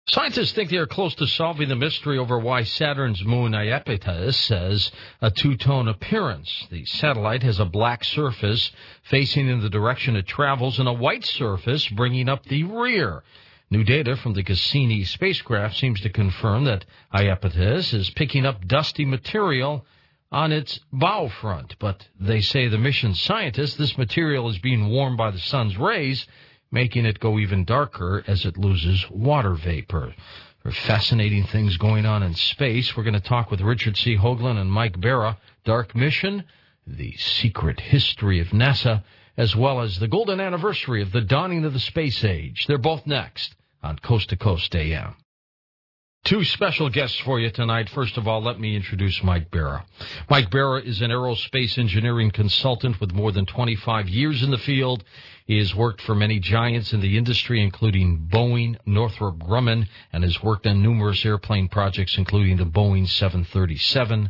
Scientists think they are close to solving the mystery over why Saturn's moon Iapetus has a two-tone appearance. The satellite has a black surface facing in the direction it travels and a white surface bringing up the rear. New data from the Cassini spacecraft seems to confirm that Iapetus is picking up dusty material on its bow front, but they say the mission scientists this material is being warmed by the sun's rays, making it go even darker as it loses water vapor. There are fascinating things going on in space. We're going to talk with Richard C. Hoagland and Mike Bara, Dark Mission, the secret history of NASA, as well as the golden anniversary of the dawning of the space age. They're both next on Coast to Coast AM. Two special guests for you tonight. First of all, let me introduce Mike Bara. Mike Bara is an aerospace engineering consultant with more than 25 years in the field. He has worked for many giants in the industry, including Boeing, Northrop Grumman, and has worked on numerous airplane projects, including the Boeing 737,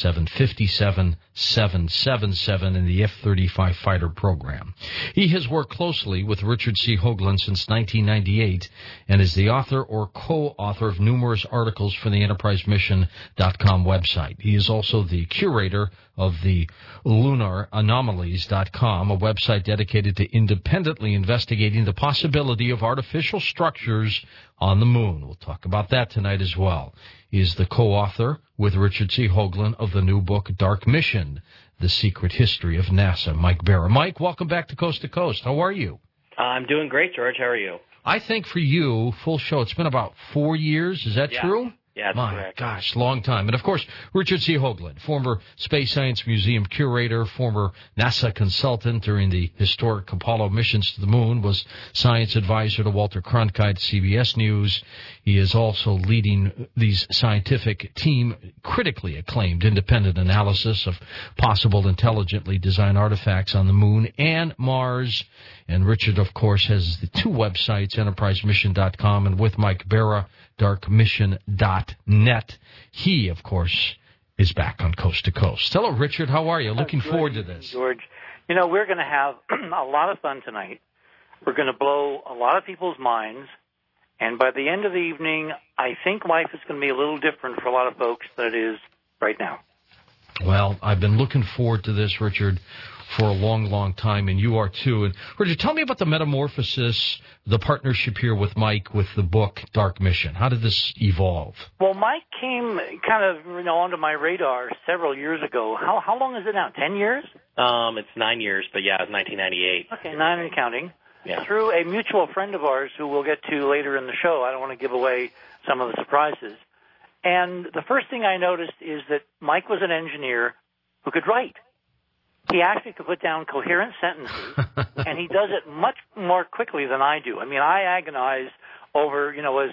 757, 777, and the F-35 fighter program. He has worked closely with Richard C. Hoagland since 1998 and is the author or co-author of numerous articles for the EnterpriseMission.com website. He is also the curator of the LunarAnomalies.com, a website dedicated to independently investigating the possibility of artificial structures on the moon. We'll talk about that tonight as well. He is the co-author with Richard C. Hoagland of the new book, Dark Mission, The Secret History of NASA. Mike Bara. Mike, welcome back to Coast. How are you? I'm doing great, George. How are you? I think for you, full show, it's been about 4 years. Is that true? Yeah, that's correct. My gosh, long time. And, of course, Richard C. Hoagland, former Space Science Museum curator, former NASA consultant during the historic Apollo missions to the moon, was science advisor to Walter Cronkite, CBS News. He is also leading these scientific team, critically acclaimed independent analysis of possible intelligently designed artifacts on the moon and Mars. And Richard, of course, has the two websites, EnterpriseMission.com and with Mike Bara, darkmission.net. He, of course, is back on Coast to Coast. Hello, Richard. How are you? Looking forward to this. George, you know, we're going to have a lot of fun tonight. We're going to blow a lot of people's minds. And by the end of the evening, I think life is going to be a little different for a lot of folks than it is right now. Well, I've been looking forward to this, Richard, for a long, long time, and you are too. And Richard, tell me about the metamorphosis, the partnership here with Mike with the book Dark Mission. How did this evolve? Well, Mike came kind of onto my radar several years ago. How long is it now? 10 years? It's 9 years, but yeah, it was 1998. Okay, 9 and counting. Yeah. Through a mutual friend of ours who we'll get to later in the show. I don't want to give away some of the surprises. And the first thing I noticed is that Mike was an engineer who could write. He actually could put down coherent sentences, and he does it much more quickly than I do. I mean, I agonize over,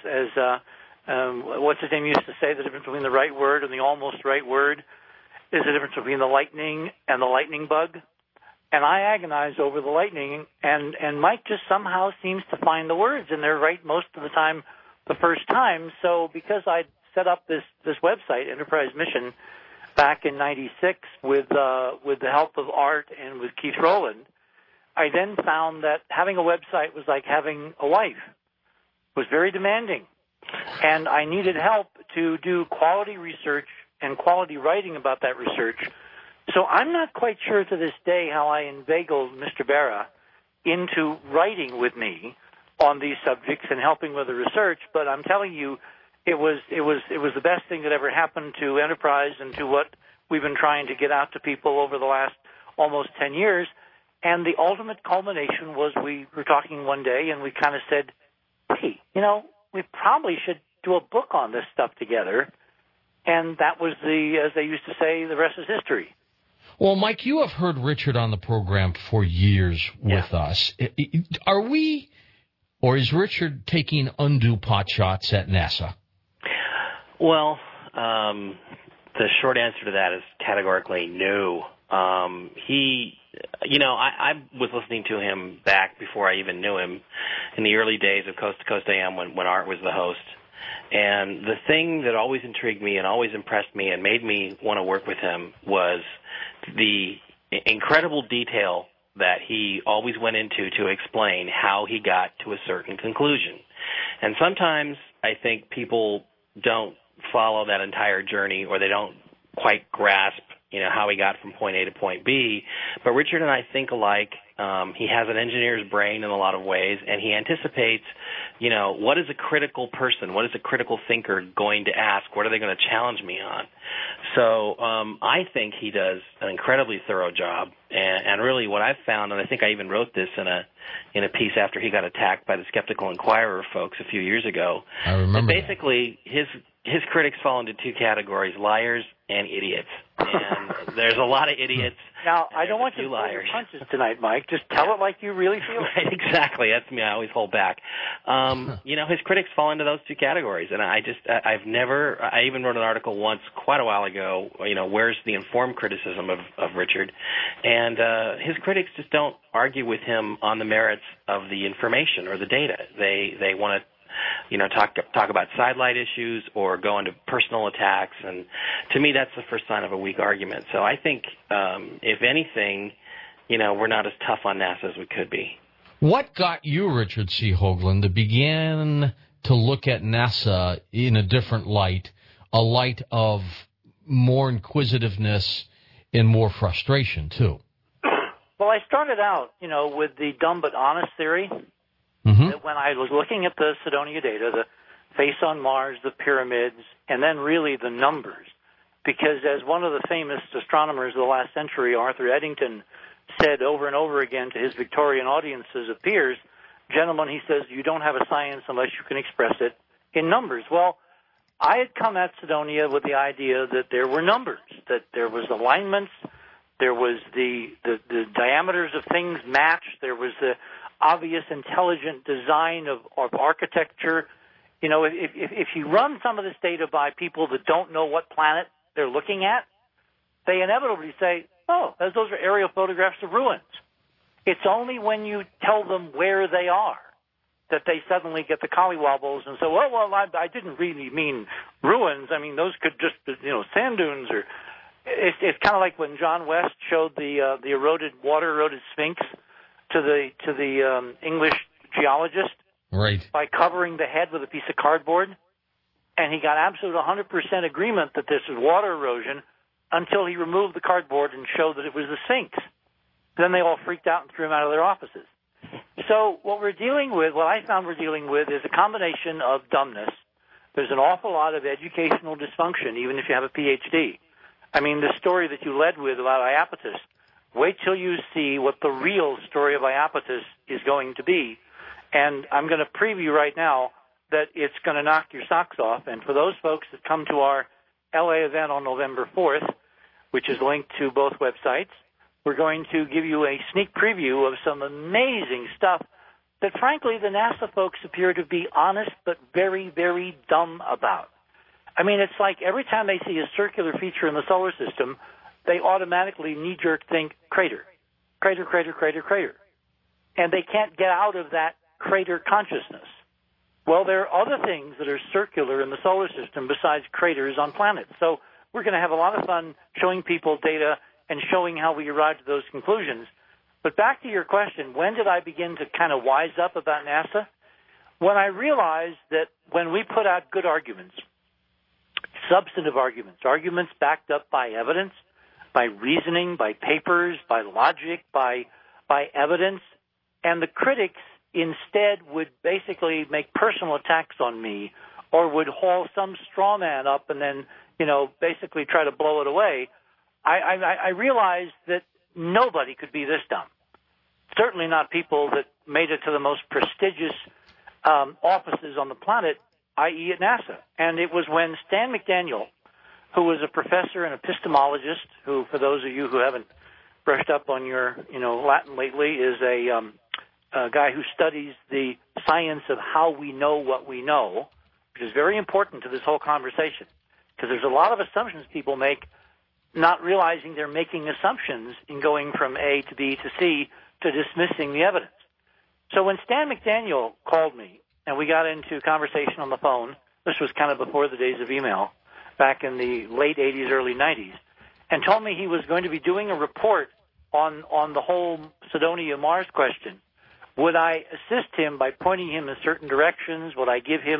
what's his name used to say, the difference between the right word and the almost right word is the difference between the lightning and the lightning bug. And I agonize over the lightning, and Mike just somehow seems to find the words, and they're right most of the time the first time. So because I set up this website, Enterprise Mission, back in '96 with the help of Art and with Keith Rowland, I then found that having a website was like having a wife. It was very demanding. And I needed help to do quality research and quality writing about that research. So I'm not quite sure to this day how I inveigled Mr. Bara into writing with me on these subjects and helping with the research, but I'm telling you, it was the best thing that ever happened to Enterprise and to what we've been trying to get out to people over the last almost 10 years. And the ultimate culmination was we were talking one day and we kind of said, hey, we probably should do a book on this stuff together. And that was as they used to say, the rest is history. Well, Mike, you have heard Richard on the program for years with us. Are we, or is Richard taking undue pot shots at NASA? Well, the short answer to that is categorically no. I was listening to him back before I even knew him in the early days of Coast to Coast AM when Art was the host. And the thing that always intrigued me and always impressed me and made me want to work with him was the incredible detail that he always went into to explain how he got to a certain conclusion. And sometimes I think people don't follow that entire journey, or they don't quite grasp, how he got from point A to point B. But Richard and I think alike. He has an engineer's brain in a lot of ways, and he anticipates, what is a critical person, what is a critical thinker going to ask, what are they going to challenge me on? So I think he does an incredibly thorough job, and really what I've found, and I think I even wrote this in a piece after he got attacked by the Skeptical Inquirer folks a few years ago. I remember. Basically, his critics fall into two categories: liars and idiots. And there's a lot of idiots. Now, I don't want you to pull liars. your punches tonight, Mike. Just tell it like you really feel it. Right, exactly. That's me. I always hold back. His critics fall into those two categories, and I even wrote an article once quite a while ago, where's the informed criticism of Richard? And his critics just don't argue with him on the merits of the information or the data. They want to talk about sidelight issues or go into personal attacks, and to me that's the first sign of a weak argument. So I think, if anything, we're not as tough on NASA as we could be. What got you, Richard C. Hoagland, to begin to look at NASA in a different light, a light of more inquisitiveness and more frustration, too? Well, I started out, with the dumb but honest theory. That when I was looking at the Cydonia data, the face on Mars, the pyramids, and then really the numbers, because as one of the famous astronomers of the last century, Arthur Eddington, said over and over again to his Victorian audiences of peers, gentlemen, he says, you don't have a science unless you can express it in numbers. Well, I had come at Cydonia with the idea that there were numbers, that there was alignments, there was the diameters of things matched, there was the obvious intelligent design of architecture. If you run some of this data by people that don't know what planet they're looking at, they inevitably say, oh, those are aerial photographs of ruins. It's only when you tell them where they are that they suddenly get the collywobbles and say, well, I didn't really mean ruins. I mean, those could just, sand dunes. Or it's kind of like when John West showed the water-eroded Sphinx to the English geologist, right, by covering the head with a piece of cardboard, and he got absolute 100% agreement that this was water erosion until he removed the cardboard and showed that it was the Sphinx. Then they all freaked out and threw him out of their offices. So what I found we're dealing with is a combination of dumbness. There's an awful lot of educational dysfunction, even if you have a PhD. I mean, the story that you led with about Iapetus, wait till you see what the real story of Iapetus is going to be. And I'm going to preview right now that it's going to knock your socks off. And for those folks that come to our LA event on November 4th, which is linked to both websites, we're going to give you a sneak preview of some amazing stuff that, frankly, the NASA folks appear to be honest but very, very dumb about. I mean, it's like every time they see a circular feature in the solar system, they automatically knee-jerk think crater, crater, crater, crater, crater. And they can't get out of that crater consciousness. Well, there are other things that are circular in the solar system besides craters on planets. So we're going to have a lot of fun showing people data and showing how we arrived at those conclusions. But back to your question, when did I begin to kind of wise up about NASA? When I realized that when we put out good arguments, substantive arguments backed up by evidence, by reasoning, by papers, by logic, by evidence, and the critics instead would basically make personal attacks on me or would haul some straw man up and then, basically try to blow it away, I realized that nobody could be this dumb. Certainly not people that made it to the most prestigious offices on the planet, i.e. at NASA. And it was when Stan McDaniel, who was a professor and epistemologist, who, for those of you who haven't brushed up on your, Latin lately, is a guy who studies the science of how we know what we know, which is very important to this whole conversation, because there's a lot of assumptions people make, not realizing they're making assumptions in going from A to B to C to dismissing the evidence. So when Stan McDaniel called me and we got into conversation on the phone, this was kind of before the days of email, back in the late 80s, early 90s, and told me he was going to be doing a report on the whole Cydonia Mars question, would I assist him by pointing him in certain directions? Would I give him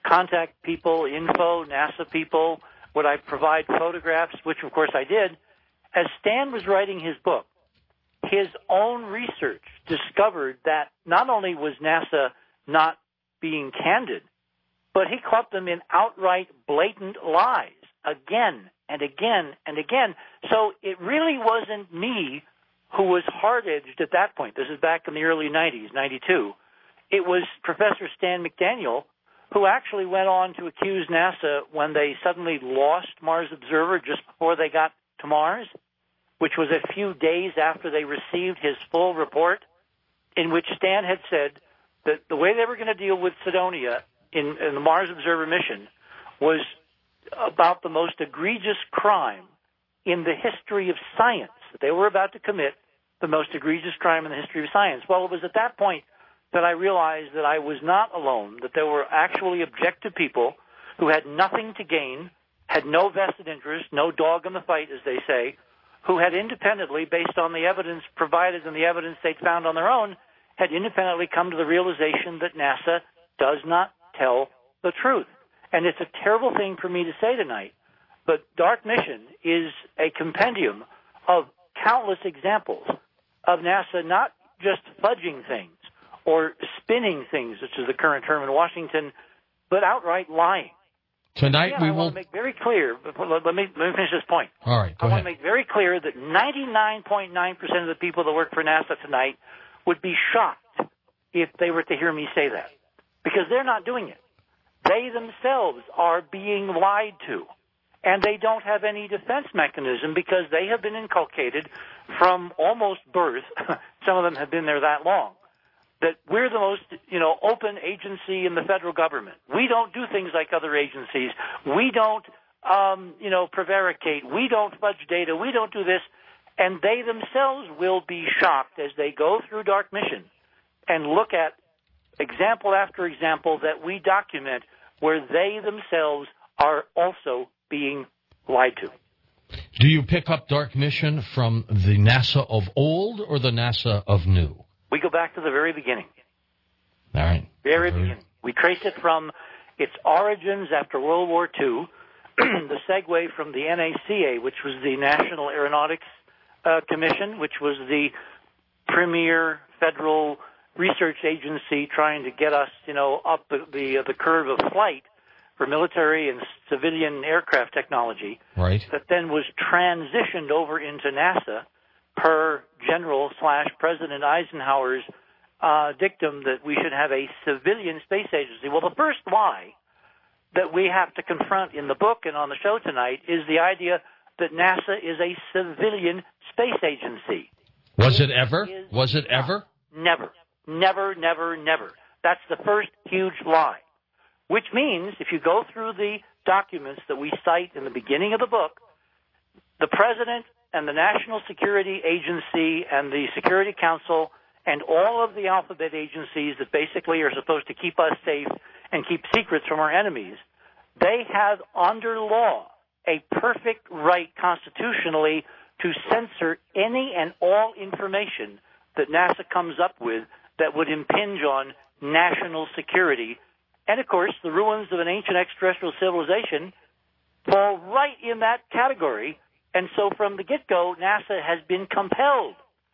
contact people, info, NASA people? Would I provide photographs, which of course I did? As Stan was writing his book, his own research discovered that not only was NASA not being candid, but he caught them in outright blatant lies again and again and again. So it really wasn't me who was hard-edged at that point. This is back in the early 90s, 92. It was Professor Stan McDaniel who actually went on to accuse NASA when they suddenly lost Mars Observer just before they got to Mars, which was a few days after they received his full report, in which Stan had said that the way they were going to deal with Cydonia in the Mars Observer mission was about the most egregious crime in the history of science. They were about to commit the most egregious crime in the history of science. Well, it was at that point that I realized that I was not alone, that there were actually objective people who had nothing to gain, had no vested interest, no dog in the fight, as they say, who had independently, based on the evidence provided and the evidence they'd found on their own, had independently come to the realization that NASA does not tell the truth. And it's a terrible thing for me to say tonight, but Dark Mission is a compendium of countless examples of NASA not just fudging things or spinning things, which is the current term in Washington, but outright lying. Tonight we will want to make very clear. Let me finish this point. All right, go I ahead. want to make very clear that 99.9% of the people that work for NASA tonight would be shocked if they were to hear me say that, because they're not doing it. They themselves are being lied to, and they don't have any defense mechanism because they have been inculcated from almost birth. Some of them have been there that long. That we're the most, open agency in the federal government. We don't do things like other agencies. We don't, prevaricate. We don't fudge data. We don't do this. And they themselves will be shocked as they go through Dark Mission and look at example after example that we document where they themselves are also being lied to. Do you pick up Dark Mission from the NASA of old or the NASA of new? We go back to the very beginning. All right. Very beginning. We trace it from its origins after World War II, the segue from the NACA, which was the National Aeronautics Commission, which was the premier federal research agency trying to get us, up the curve of flight for military and civilian aircraft technology. Right. That then was transitioned over into NASA per General/President Eisenhower's dictum that we should have a civilian space agency. Well, the first lie that we have to confront in the book and on the show tonight is the idea that NASA is a civilian space agency. Was it ever? Was it ever? Never. Never, never, never. That's the first huge lie. Which means, if you go through the documents that we cite in the beginning of the book, the President and the National Security Agency and the Security Council and all of the alphabet agencies that basically are supposed to keep us safe and keep secrets from our enemies, they have under law a perfect right constitutionally to censor any and all information that NASA comes up with that would impinge on national security. And, of course, the ruins of an ancient extraterrestrial civilization fall right in that category. And so from the get-go, NASA has been compelled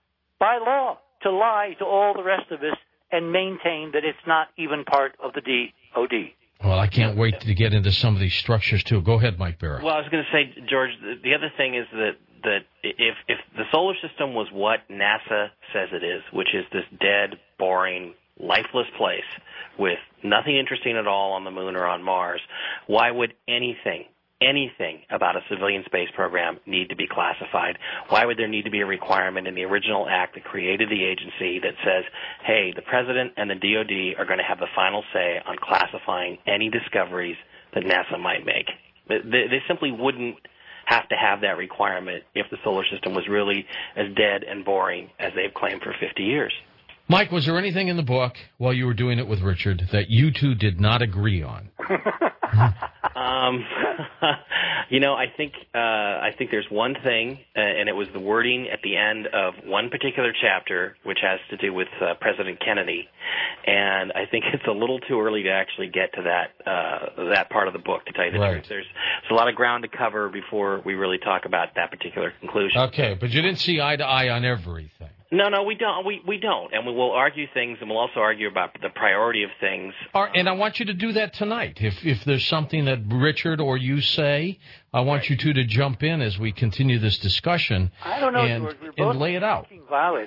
by law to lie to all the rest of us and maintain that it's not even part of the DOD. Well, I can't wait to get into some of these structures, too. Go ahead, Mike Barrett. Well, I was going to say, George, the other thing is that if the solar system was what NASA says it is, which is this dead, boring, lifeless place with nothing interesting at all on the moon or on Mars, why would anything about a civilian space program need to be classified? Why would there need to be a requirement in the original act that created the agency that says, hey, the President and the DOD are going to have the final say on classifying any discoveries that NASA might make? They simply wouldn't have to have that requirement if the solar system was really as dead and boring as they've claimed for 50 years. Mike, was there anything in the book while you were doing it with Richard that you two did not agree on? I think there's one thing, and it was the wording at the end of one particular chapter, which has to do with President Kennedy, and I think it's a little too early to actually get to that part of the book. To tell you the truth, there's a lot of ground to cover before we really talk about that particular conclusion. Okay, but you didn't see eye to eye on everything. No, we don't. We don't, and we will argue things, and we'll also argue about the priority of things. And I want you to do that tonight. If there's something that Richard or you say, I want you to jump in as we continue this discussion. I don't know, and, George. We're both and lay it out. Violets.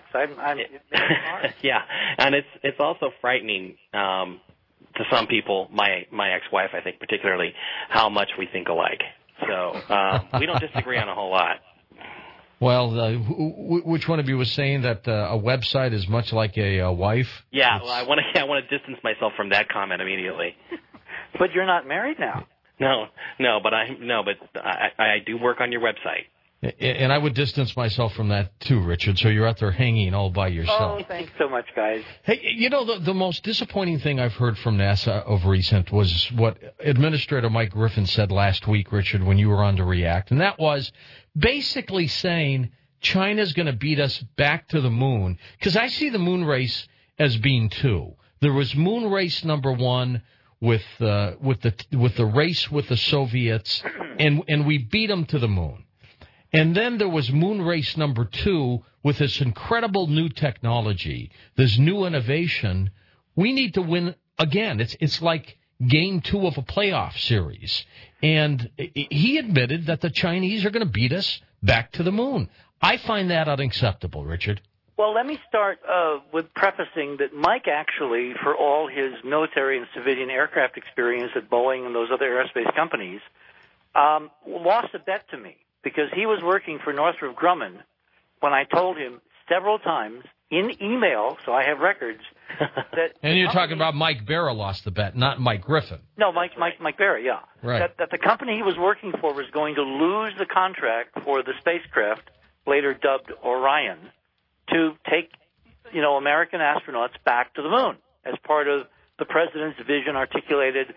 Yeah, and it's also frightening to some people. My ex-wife, I think, particularly, how much we think alike. So we don't disagree on a whole lot. Well, which one of you was saying that a website is much like a wife? Yeah, well, I want to distance myself from that comment immediately. But you're not married now. But I do work on your website. And I would distance myself from that too, Richard. So you're out there hanging all by yourself. Oh, thanks so much, guys. Hey, you know, the most disappointing thing I've heard from NASA of recent was what Administrator Mike Griffin said last week, Richard, when you were on to React, and that was basically saying China's going to beat us back to the moon, because I see the moon race as being two. There was moon race number one with the race with the Soviets, and we beat them to the moon. And then there was moon race number two with this incredible new technology, this new innovation. We need to win again. It's like game two of a playoff series. And he admitted that the Chinese are going to beat us back to the moon. I find that unacceptable, Richard. Well, let me start with prefacing that Mike actually, for all his military and civilian aircraft experience at Boeing and those other aerospace companies, lost a bet to me. Because he was working for Northrop Grumman when I told him several times in email, so I have records, that... And you're talking about Mike Barra lost the bet, not Mike Griffin. No, Mike Barra, yeah. Right. That the company he was working for was going to lose the contract for the spacecraft, later dubbed Orion, to take, American astronauts back to the moon as part of the president's vision articulated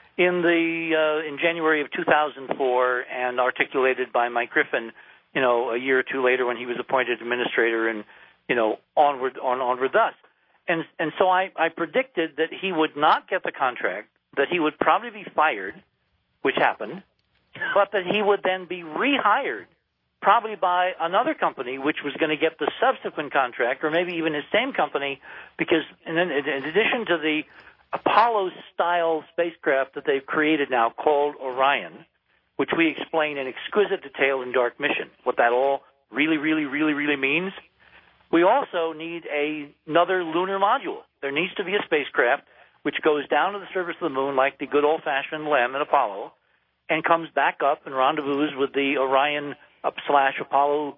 in January of 2004 and articulated by Mike Griffin, a year or two later when he was appointed administrator and, onward thus. And so I predicted that he would not get the contract, that he would probably be fired, which happened, but that he would then be rehired probably by another company which was going to get the subsequent contract, or maybe even his same company, because in addition to the Apollo-style spacecraft that they've created now called Orion, which we explain in exquisite detail in Dark Mission, what that all really, really, really, really means. We also need another lunar module. There needs to be a spacecraft which goes down to the surface of the moon like the good old-fashioned LEM in Apollo and comes back up and rendezvous with the Orion /Apollo,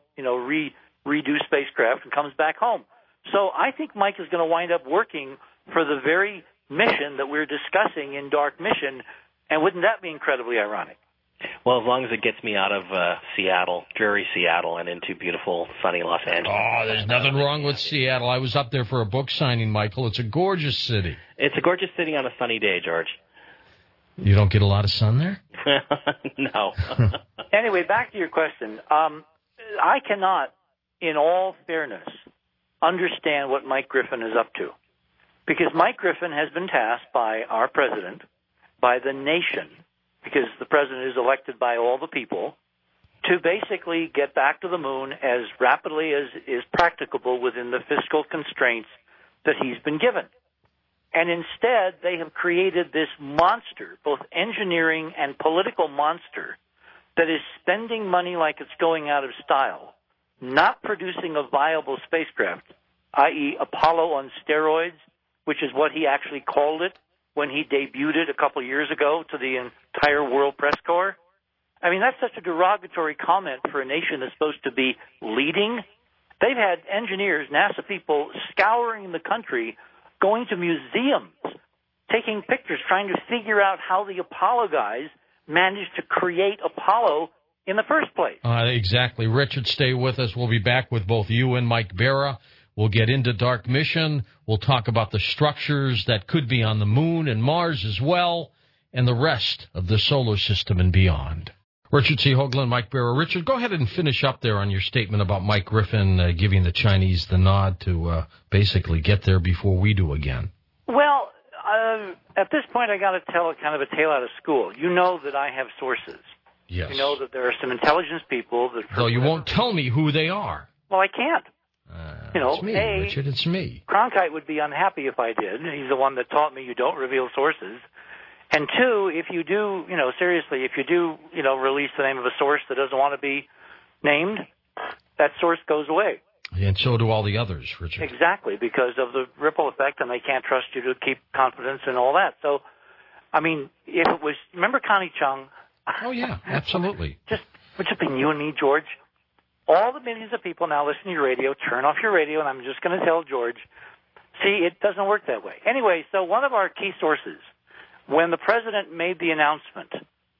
redo spacecraft and comes back home. So I think Mike is going to wind up working for the very mission that we're discussing in Dark Mission, and wouldn't that be incredibly ironic? Well, as long as it gets me out of Seattle, dreary Seattle, and into beautiful, sunny Los Angeles. Oh, there's nothing wrong with Seattle. I was up there for a book signing, Michael. It's a gorgeous city. It's a gorgeous city on a sunny day, George. You don't get a lot of sun there? No. Anyway, back to your question. I cannot, in all fairness, understand what Mike Griffin is up to. Because Mike Griffin has been tasked by our president, by the nation, because the president is elected by all the people, to basically get back to the moon as rapidly as is practicable within the fiscal constraints that he's been given. And instead, they have created this monster, both engineering and political monster, that is spending money like it's going out of style, not producing a viable spacecraft, i.e. Apollo on steroids, which is what he actually called it when he debuted it a couple of years ago to the entire world press corps. I mean, that's such a derogatory comment for a nation that's supposed to be leading. They've had engineers, NASA people, scouring the country, going to museums, taking pictures, trying to figure out how the Apollo guys managed to create Apollo in the first place. Exactly. Richard, stay with us. We'll be back with both you and Mike Barra. We'll get into Dark Mission. We'll talk about the structures that could be on the moon and Mars as well. and the rest of the solar system and beyond. Richard C. Hoagland, Mike Barrow. Richard, go ahead and finish up there on your statement about Mike Griffin giving the Chinese the nod to basically get there before we do again. Well, at this point, I got to tell kind of a tale out of school. You know that I have sources. Yes. You know that there are some intelligence people that... Though you won't tell me who they are. Well, I can't. It's me, Richard. It's me. Cronkite would be unhappy if I did. He's the one that taught me you don't reveal sources. And two, if you do, seriously, if you do, release the name of a source that doesn't want to be named, that source goes away. And so do all the others, Richard. Exactly, because of the ripple effect, and they can't trust you to keep confidence and all that. So, I mean, if it was, remember Connie Chung? Oh, yeah, absolutely. Just between you and me, George, all the millions of people now listening to your radio, turn off your radio, and I'm just going to tell George, see, it doesn't work that way. Anyway, so one of our key sources, when the president made the announcement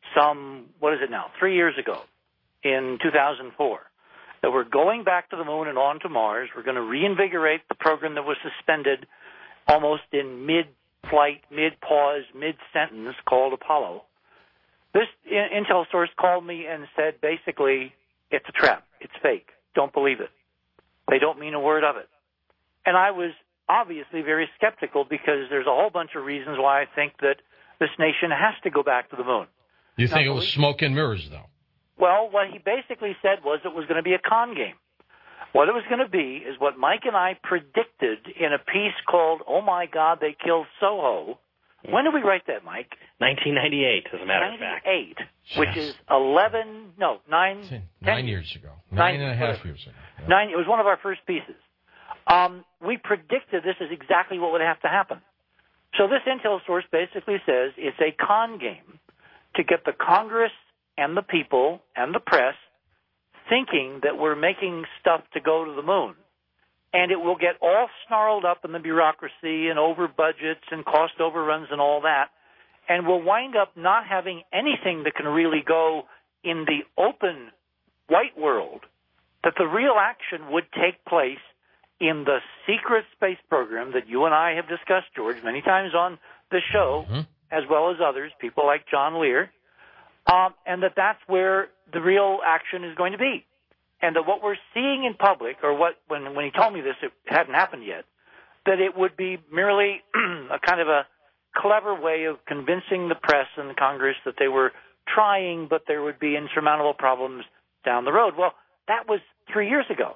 3 years ago, in 2004, that we're going back to the moon and on to Mars, we're going to reinvigorate the program that was suspended almost in mid-flight, mid-pause, mid-sentence called Apollo, this intel source called me and said, basically, it's a trap. It's fake. Don't believe it. They don't mean a word of it. And I was obviously very skeptical because there's a whole bunch of reasons why I think that this nation has to go back to the moon. You think it was smoke and mirrors, though? Well, what he basically said was it was going to be a con game. What it was going to be is what Mike and I predicted in a piece called, Oh My God, They Killed Soho. When did we write that, Mike? 1998, as a matter of fact. 98, which is 9 years ago. 9.5 years ago. Yeah. It was one of our first pieces. We predicted this is exactly what would have to happen. So this intel source basically says it's a con game to get the Congress and the people and the press thinking that we're making stuff to go to the moon. And it will get all snarled up in the bureaucracy and over budgets and cost overruns and all that. And we'll wind up not having anything that can really go in the open white world, that the real action would take place in the secret space program that you and I have discussed, George, many times on this show, as well as others, people like John Lear, and that's where the real action is going to be. And that what we're seeing in public, or when he told me this, it hadn't happened yet, that it would be merely a kind of a clever way of convincing the press and the Congress that they were trying, but there would be insurmountable problems down the road. Well, that was 3 years ago.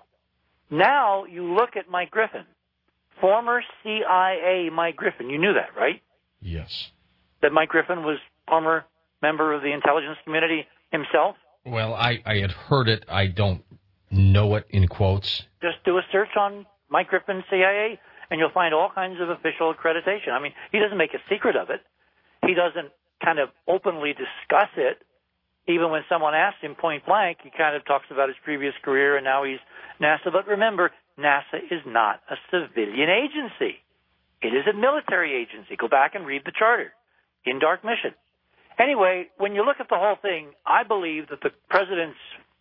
Now you look at Mike Griffin, former CIA Mike Griffin. You knew that, right? Yes. That Mike Griffin was former member of the intelligence community himself? Well, I had heard it. I don't know it in quotes. Just do a search on Mike Griffin CIA, and you'll find all kinds of official accreditation. I mean, he doesn't make a secret of it. He doesn't kind of openly discuss it. Even when someone asks him point blank, he kind of talks about his previous career, and now he's NASA. But remember, NASA is not a civilian agency. It is a military agency. Go back and read the charter in Dark Mission. Anyway, when you look at the whole thing, I believe that the president's,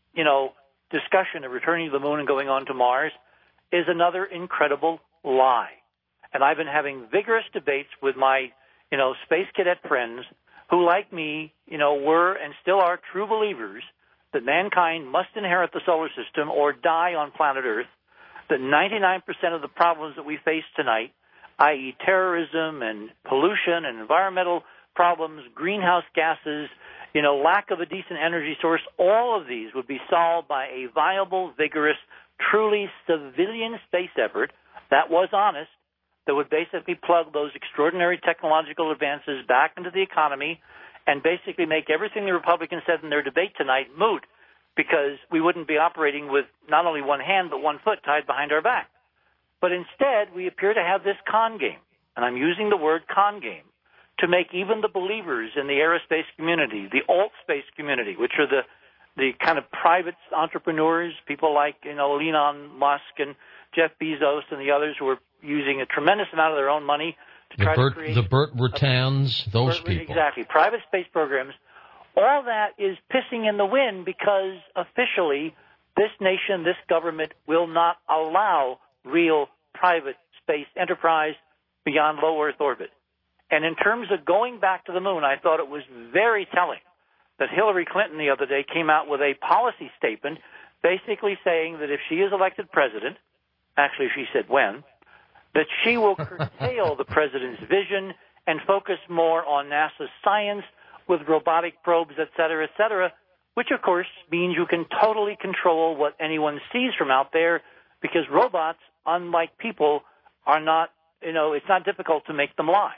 discussion of returning to the moon and going on to Mars is another incredible lie. And I've been having vigorous debates with my, space cadet friends who, like me, were and still are true believers that mankind must inherit the solar system or die on planet Earth, that 99% of the problems that we face tonight, i.e. terrorism and pollution and environmental problems, greenhouse gases, lack of a decent energy source, all of these would be solved by a viable, vigorous, truly civilian space effort that was honest, that would basically plug those extraordinary technological advances back into the economy and basically make everything the Republicans said in their debate tonight moot, because we wouldn't be operating with not only one hand but one foot tied behind our back. But instead, we appear to have this con game, and I'm using the word con game, to make even the believers in the aerospace community, the alt space community, which are the kind of private entrepreneurs, people like Elon Musk and Jeff Bezos and the others who are using a tremendous amount of their own money to try to create... The Burt Rutans, those people. Exactly. Private space programs. All that is pissing in the wind because officially this nation, this government will not allow real private space enterprise beyond low Earth orbit. And in terms of going back to the moon, I thought it was very telling that Hillary Clinton the other day came out with a policy statement basically saying that if she is elected president, actually she said when, that she will curtail the president's vision and focus more on NASA's science with robotic probes, et cetera, which of course means you can totally control what anyone sees from out there, because robots, unlike people, are not, it's not difficult to make them lie.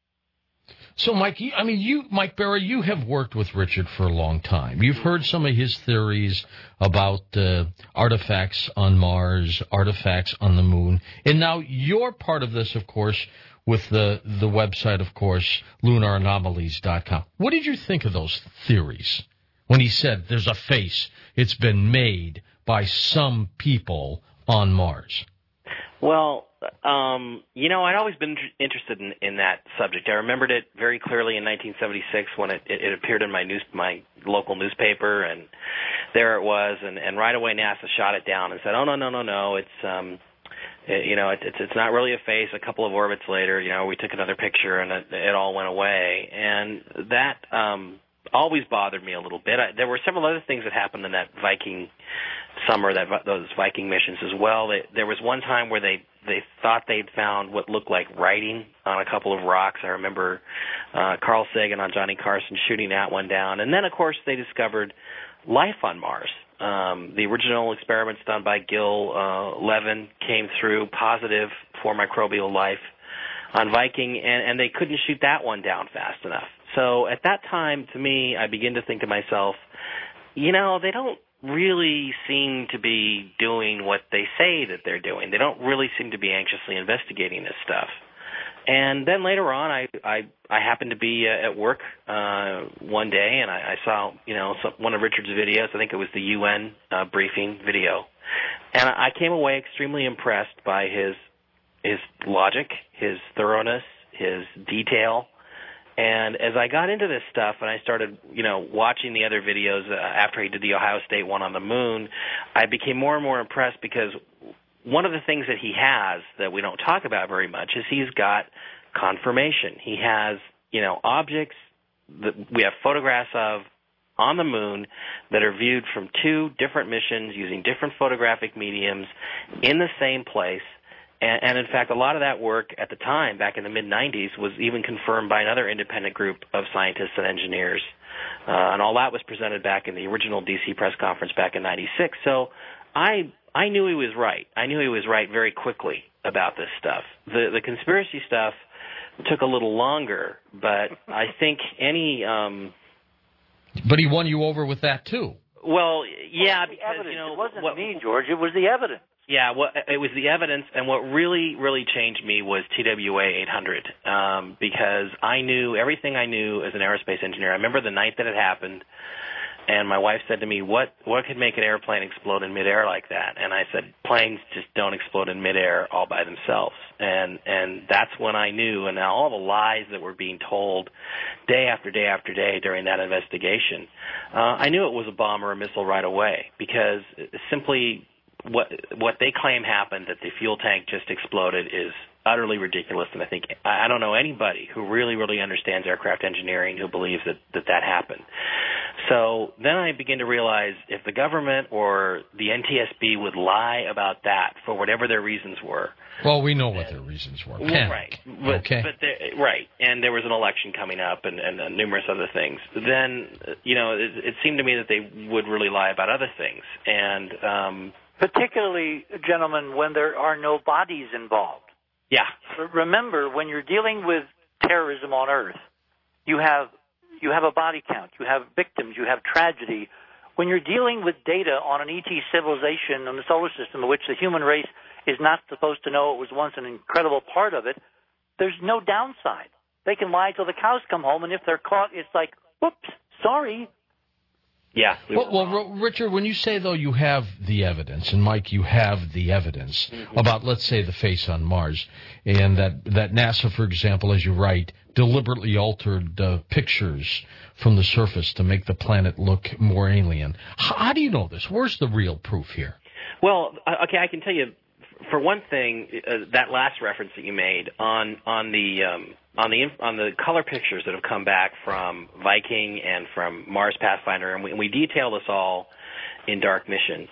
So, Mike, Mike Barra, you have worked with Richard for a long time. You've heard some of his theories about artifacts on Mars, artifacts on the moon, and now you're part of this, of course, with the website, of course, lunaranomalies.com. What did you think of those theories when he said there's a face, it's been made by some people on Mars? Well, I'd always been interested in that subject. I remembered it very clearly in 1976 when it appeared in my local newspaper, and there it was, and right away NASA shot it down and said, "Oh no, it's it's not really a face." A couple of orbits later, we took another picture and it all went away, and that always bothered me a little bit. There were several other things that happened in that Viking summer, those Viking missions as well. There was one time where they thought they'd found what looked like writing on a couple of rocks. I remember Carl Sagan on Johnny Carson shooting that one down. And then, of course, they discovered life on Mars. The original experiments done by Gil Levin came through positive for microbial life on Viking, and they couldn't shoot that one down fast enough. So at that time, to me, I begin to think to myself, they don't really seem to be doing what they say that they're doing. They don't really seem to be anxiously investigating this stuff. And then later on, I happened to be at work one day, and I saw one of Richard's videos. I think it was the UN briefing video, and I came away extremely impressed by his logic, his thoroughness, his detail. And as I got into this stuff and I started, watching the other videos after he did the Ohio State one on the moon, I became more and more impressed, because one of the things that he has that we don't talk about very much is he's got confirmation. He has, objects that we have photographs of on the moon that are viewed from two different missions using different photographic mediums in the same place. And in fact, a lot of that work at the time, back in the mid-'90s, was even confirmed by another independent group of scientists and engineers. And all that was presented back in the original D.C. press conference back in '96. So I knew he was right. I knew he was right very quickly about this stuff. The conspiracy stuff took a little longer, but I think But he won you over with that, too. Well, yeah, because, it wasn't me, George. It was the evidence. Yeah, it was the evidence, and what really, really changed me was TWA 800, because I knew everything I knew as an aerospace engineer. I remember the night that it happened, and my wife said to me, what could make an airplane explode in midair like that? And I said, planes just don't explode in midair all by themselves. And that's when I knew, and all the lies that were being told day after day after day during that investigation, I knew it was a bomb or a missile right away, because simply what they claim happened, that the fuel tank just exploded, is utterly ridiculous. And I think I don't know anybody who really, really understands aircraft engineering who believes that happened. So then I begin to realize if the government or the NTSB would lie about that for whatever their reasons were. Well, we know what their reasons were. Right. Right. And there was an election coming up and numerous other things. Then, it seemed to me that they would really lie about other things. And particularly, gentlemen, when there are no bodies involved. Yeah. Remember, when you're dealing with terrorism on Earth, you have a body count, you have victims, you have tragedy. When you're dealing with data on an ET civilization in the solar system, of which the human race is not supposed to know it was once an incredible part of it, there's no downside. They can lie till the cows come home, and if they're caught, it's like, whoops, sorry. Yeah. Well, Richard, when you say, though, you have the evidence, and Mike, you have the evidence about, let's say, the face on Mars, and that NASA, for example, as you write, deliberately altered pictures from the surface to make the planet look more alien. How do you know this? Where's the real proof here? Well, okay, I can tell you for one thing, that last reference that you made on the color pictures that have come back from Viking and from Mars Pathfinder, and we detail this all in Dark Mission,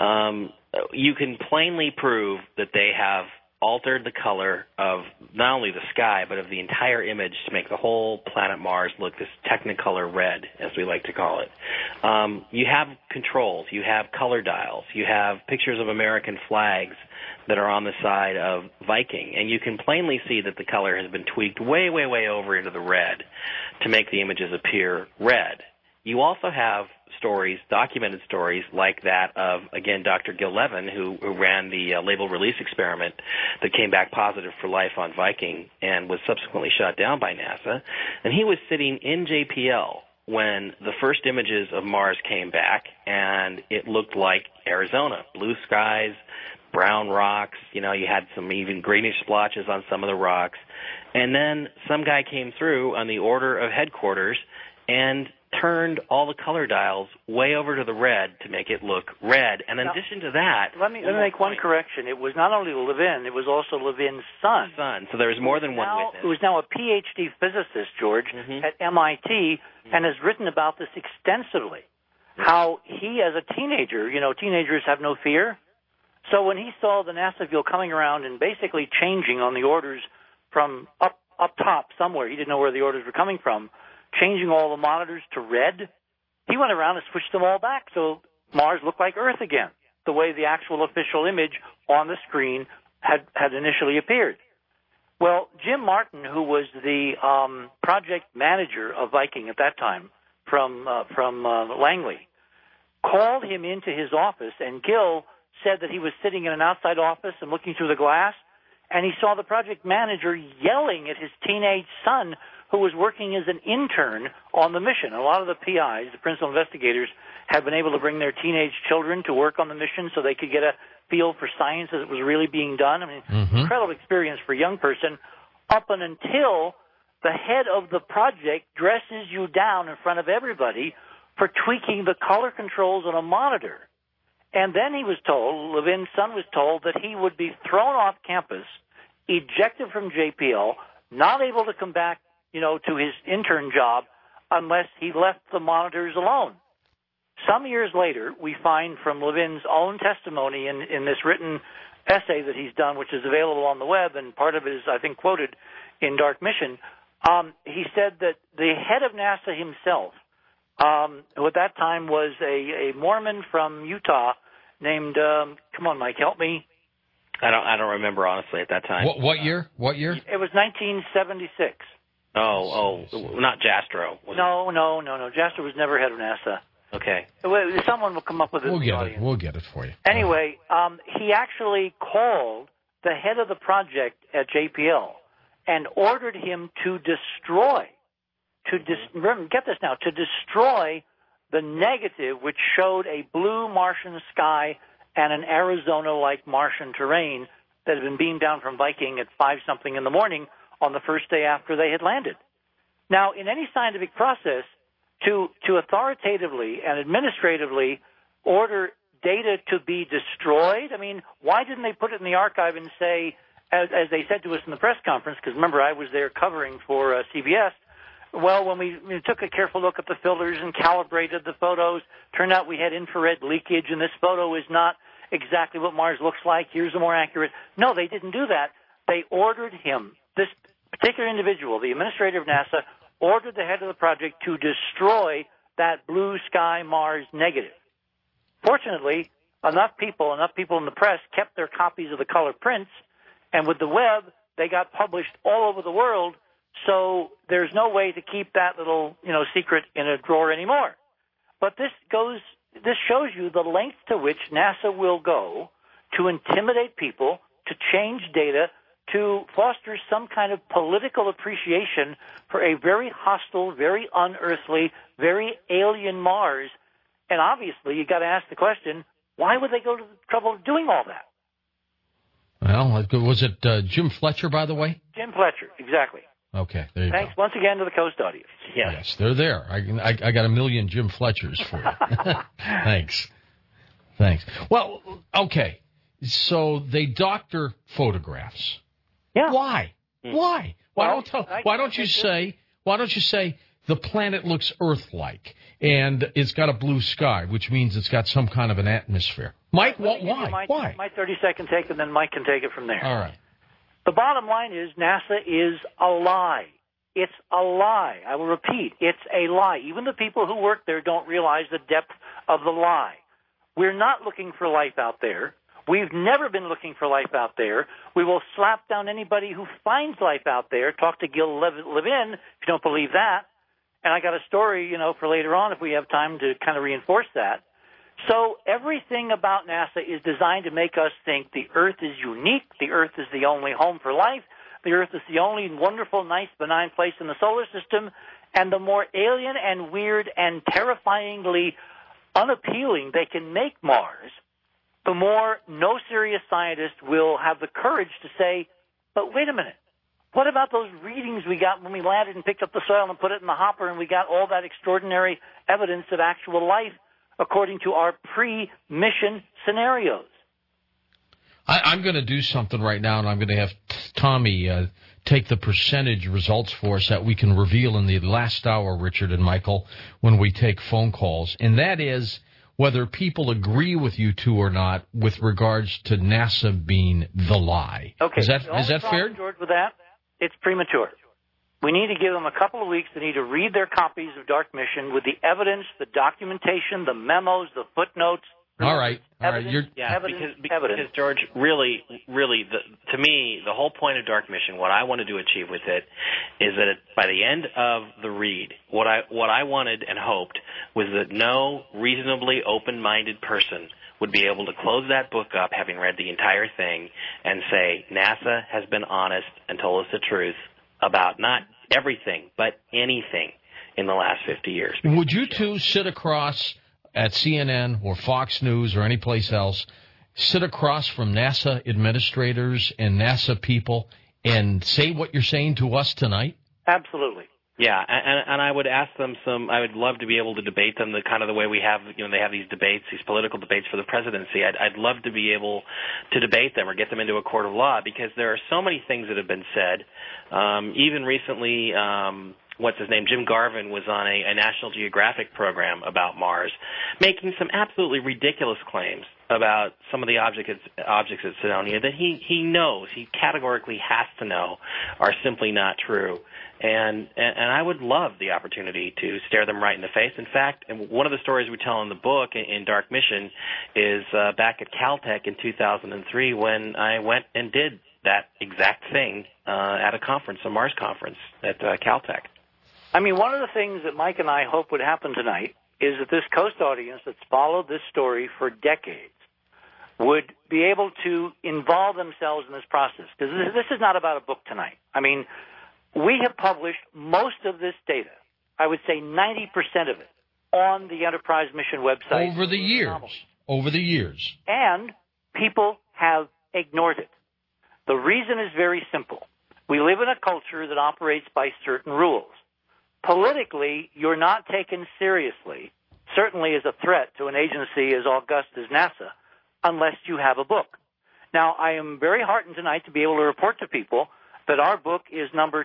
you can plainly prove that they have altered the color of not only the sky, but of the entire image to make the whole planet Mars look this Technicolor red, as we like to call it. You have controls, you have color dials, you have pictures of American flags that are on the side of Viking, and you can plainly see that the color has been tweaked way, way, way over into the red to make the images appear red. You also have stories, documented stories, like that of, again, Dr. Gil Levin, who ran the label release experiment that came back positive for life on Viking and was subsequently shot down by NASA. And he was sitting in JPL when the first images of Mars came back, and it looked like Arizona, blue skies, brown rocks, you had some even greenish splotches on some of the rocks. And then some guy came through on the order of headquarters and turned all the color dials way over to the red to make it look red. And in addition to that... Let me make one correction. It was not only Levin, it was also Levin's son. So there was more than one witness. Who is now a PhD physicist, George, at MIT, and has written about this extensively. How he, as a teenager, teenagers have no fear. So when he saw the NASA fuel coming around and basically changing on the orders from up top somewhere, he didn't know where the orders were coming from, changing all the monitors to red, he went around and switched them all back so Mars looked like Earth again, the way the actual official image on the screen had initially appeared. Well, Jim Martin, who was the project manager of Viking at that time from Langley, called him into his office, and Gil said that he was sitting in an outside office and looking through the glass, and he saw the project manager yelling at his teenage son, who was working as an intern on the mission. A lot of the PIs, the principal investigators, have been able to bring their teenage children to work on the mission so they could get a feel for science as it was really being done. I mean, incredible experience for a young person, up and until the head of the project dresses you down in front of everybody for tweaking the color controls on a monitor. And then he was told, Levin's son was told, that he would be thrown off campus, ejected from JPL, not able to come back to his intern job unless he left the monitors alone. Some years later, we find from Levin's own testimony in this written essay that he's done, which is available on the web, and part of it is, I think, quoted in Dark Mission, he said that the head of NASA himself, who at that time was a Mormon from Utah named, come on, Mike, help me. I don't remember, honestly, at that time. What year? What year? It was 1976. Oh, not Jastrow. No. Jastrow was never head of NASA. Okay. Someone will come up with it. We'll get it for you. Anyway, he actually called the head of the project at JPL and ordered him to destroy the negative which showed a blue Martian sky and an Arizona-like Martian terrain that had been beamed down from Viking at 5-something in the morning on the first day after they had landed. Now, in any scientific process, to authoritatively and administratively order data to be destroyed, I mean, why didn't they put it in the archive and say, as they said to us in the press conference, because remember, I was there covering for CBS, well, when we took a careful look at the filters and calibrated the photos, turned out we had infrared leakage, and this photo is not exactly what Mars looks like. Here's a more accurate. No, they didn't do that. They ordered him, this particular individual, the administrator of NASA, ordered the head of the project to destroy that blue sky Mars negative. Fortunately, enough people in the press kept their copies of the color prints, and with the web, they got published all over the world, so there's no way to keep that little, secret in a drawer anymore. But this shows you the length to which NASA will go to intimidate people, to change data, to foster some kind of political appreciation for a very hostile, very unearthly, very alien Mars. And obviously, you got to ask the question, why would they go to the trouble of doing all that? Well, was it Jim Fletcher, by the way? Jim Fletcher, exactly. Okay, there you Thanks go. once again to the Coast audience. Yes, they're there. I got a million Jim Fletchers for you. Thanks. Well, okay. So they doctor photographs. Yeah. Why? Why? Why don't you say the planet looks Earth-like and it's got a blue sky, which means it's got some kind of an atmosphere? Mike, why? Why? My 30-second take, and then Mike can take it from there. All right. The bottom line is NASA is a lie. It's a lie. I will repeat, it's a lie. Even the people who work there don't realize the depth of the lie. We're not looking for life out there. We've never been looking for life out there. We will slap down anybody who finds life out there. Talk to Gil Levin if you don't believe that. And I got a story, for later on if we have time to kind of reinforce that. So everything about NASA is designed to make us think the Earth is unique, the Earth is the only home for life, the Earth is the only wonderful, nice, benign place in the solar system, and the more alien and weird and terrifyingly unappealing they can make Mars, the more no serious scientist will have the courage to say, but wait a minute, what about those readings we got when we landed and picked up the soil and put it in the hopper and we got all that extraordinary evidence of actual life according to our pre-mission scenarios? I'm going to do something right now, and I'm going to have Tommy take the percentage results for us that we can reveal in the last hour, Richard and Michael, when we take phone calls. And that is whether people agree with you two or not with regards to NASA being the lie. Okay. Is that fair? George, with that, it's premature. We need to give them a couple of weeks. They need to read their copies of Dark Mission with the evidence, the documentation, the memos, the footnotes. All right. Because George, really, to me, the whole point of Dark Mission, what I wanted to achieve with it, is that by the end of the read, what I wanted and hoped was that no reasonably open-minded person would be able to close that book up, having read the entire thing, and say NASA has been honest and told us the truth about not everything, but anything in the last 50 years. Would you two sit across at CNN or Fox News or any place else, sit across from NASA administrators and NASA people and say what you're saying to us tonight? Absolutely. Yeah, and I would ask them I would love to be able to debate them the way we have, they have these debates, these political debates for the presidency. I'd love to be able to debate them or get them into a court of law, because there are so many things that have been said. Even recently, what's his name, Jim Garvin was on a National Geographic program about Mars, making some absolutely ridiculous claims about some of the objects at Cydonia that he knows, he categorically has to know, are simply not true. And I would love the opportunity to stare them right in the face. In fact, one of the stories we tell in the book in Dark Mission is back at Caltech in 2003 when I went and did that exact thing at a conference, a Mars conference at Caltech. I mean, one of the things that Mike and I hope would happen tonight is that this Coast audience that's followed this story for decades would be able to involve themselves in this process. Because this is not about a book tonight. I mean, we have published most of this data, I would say 90% of it, on the Enterprise Mission website. Over the years. And people have ignored it. The reason is very simple. We live in a culture that operates by certain rules. Politically, you're not taken seriously, certainly as a threat to an agency as august as NASA, unless you have a book. Now, I am very heartened tonight to be able to report to people that our book is number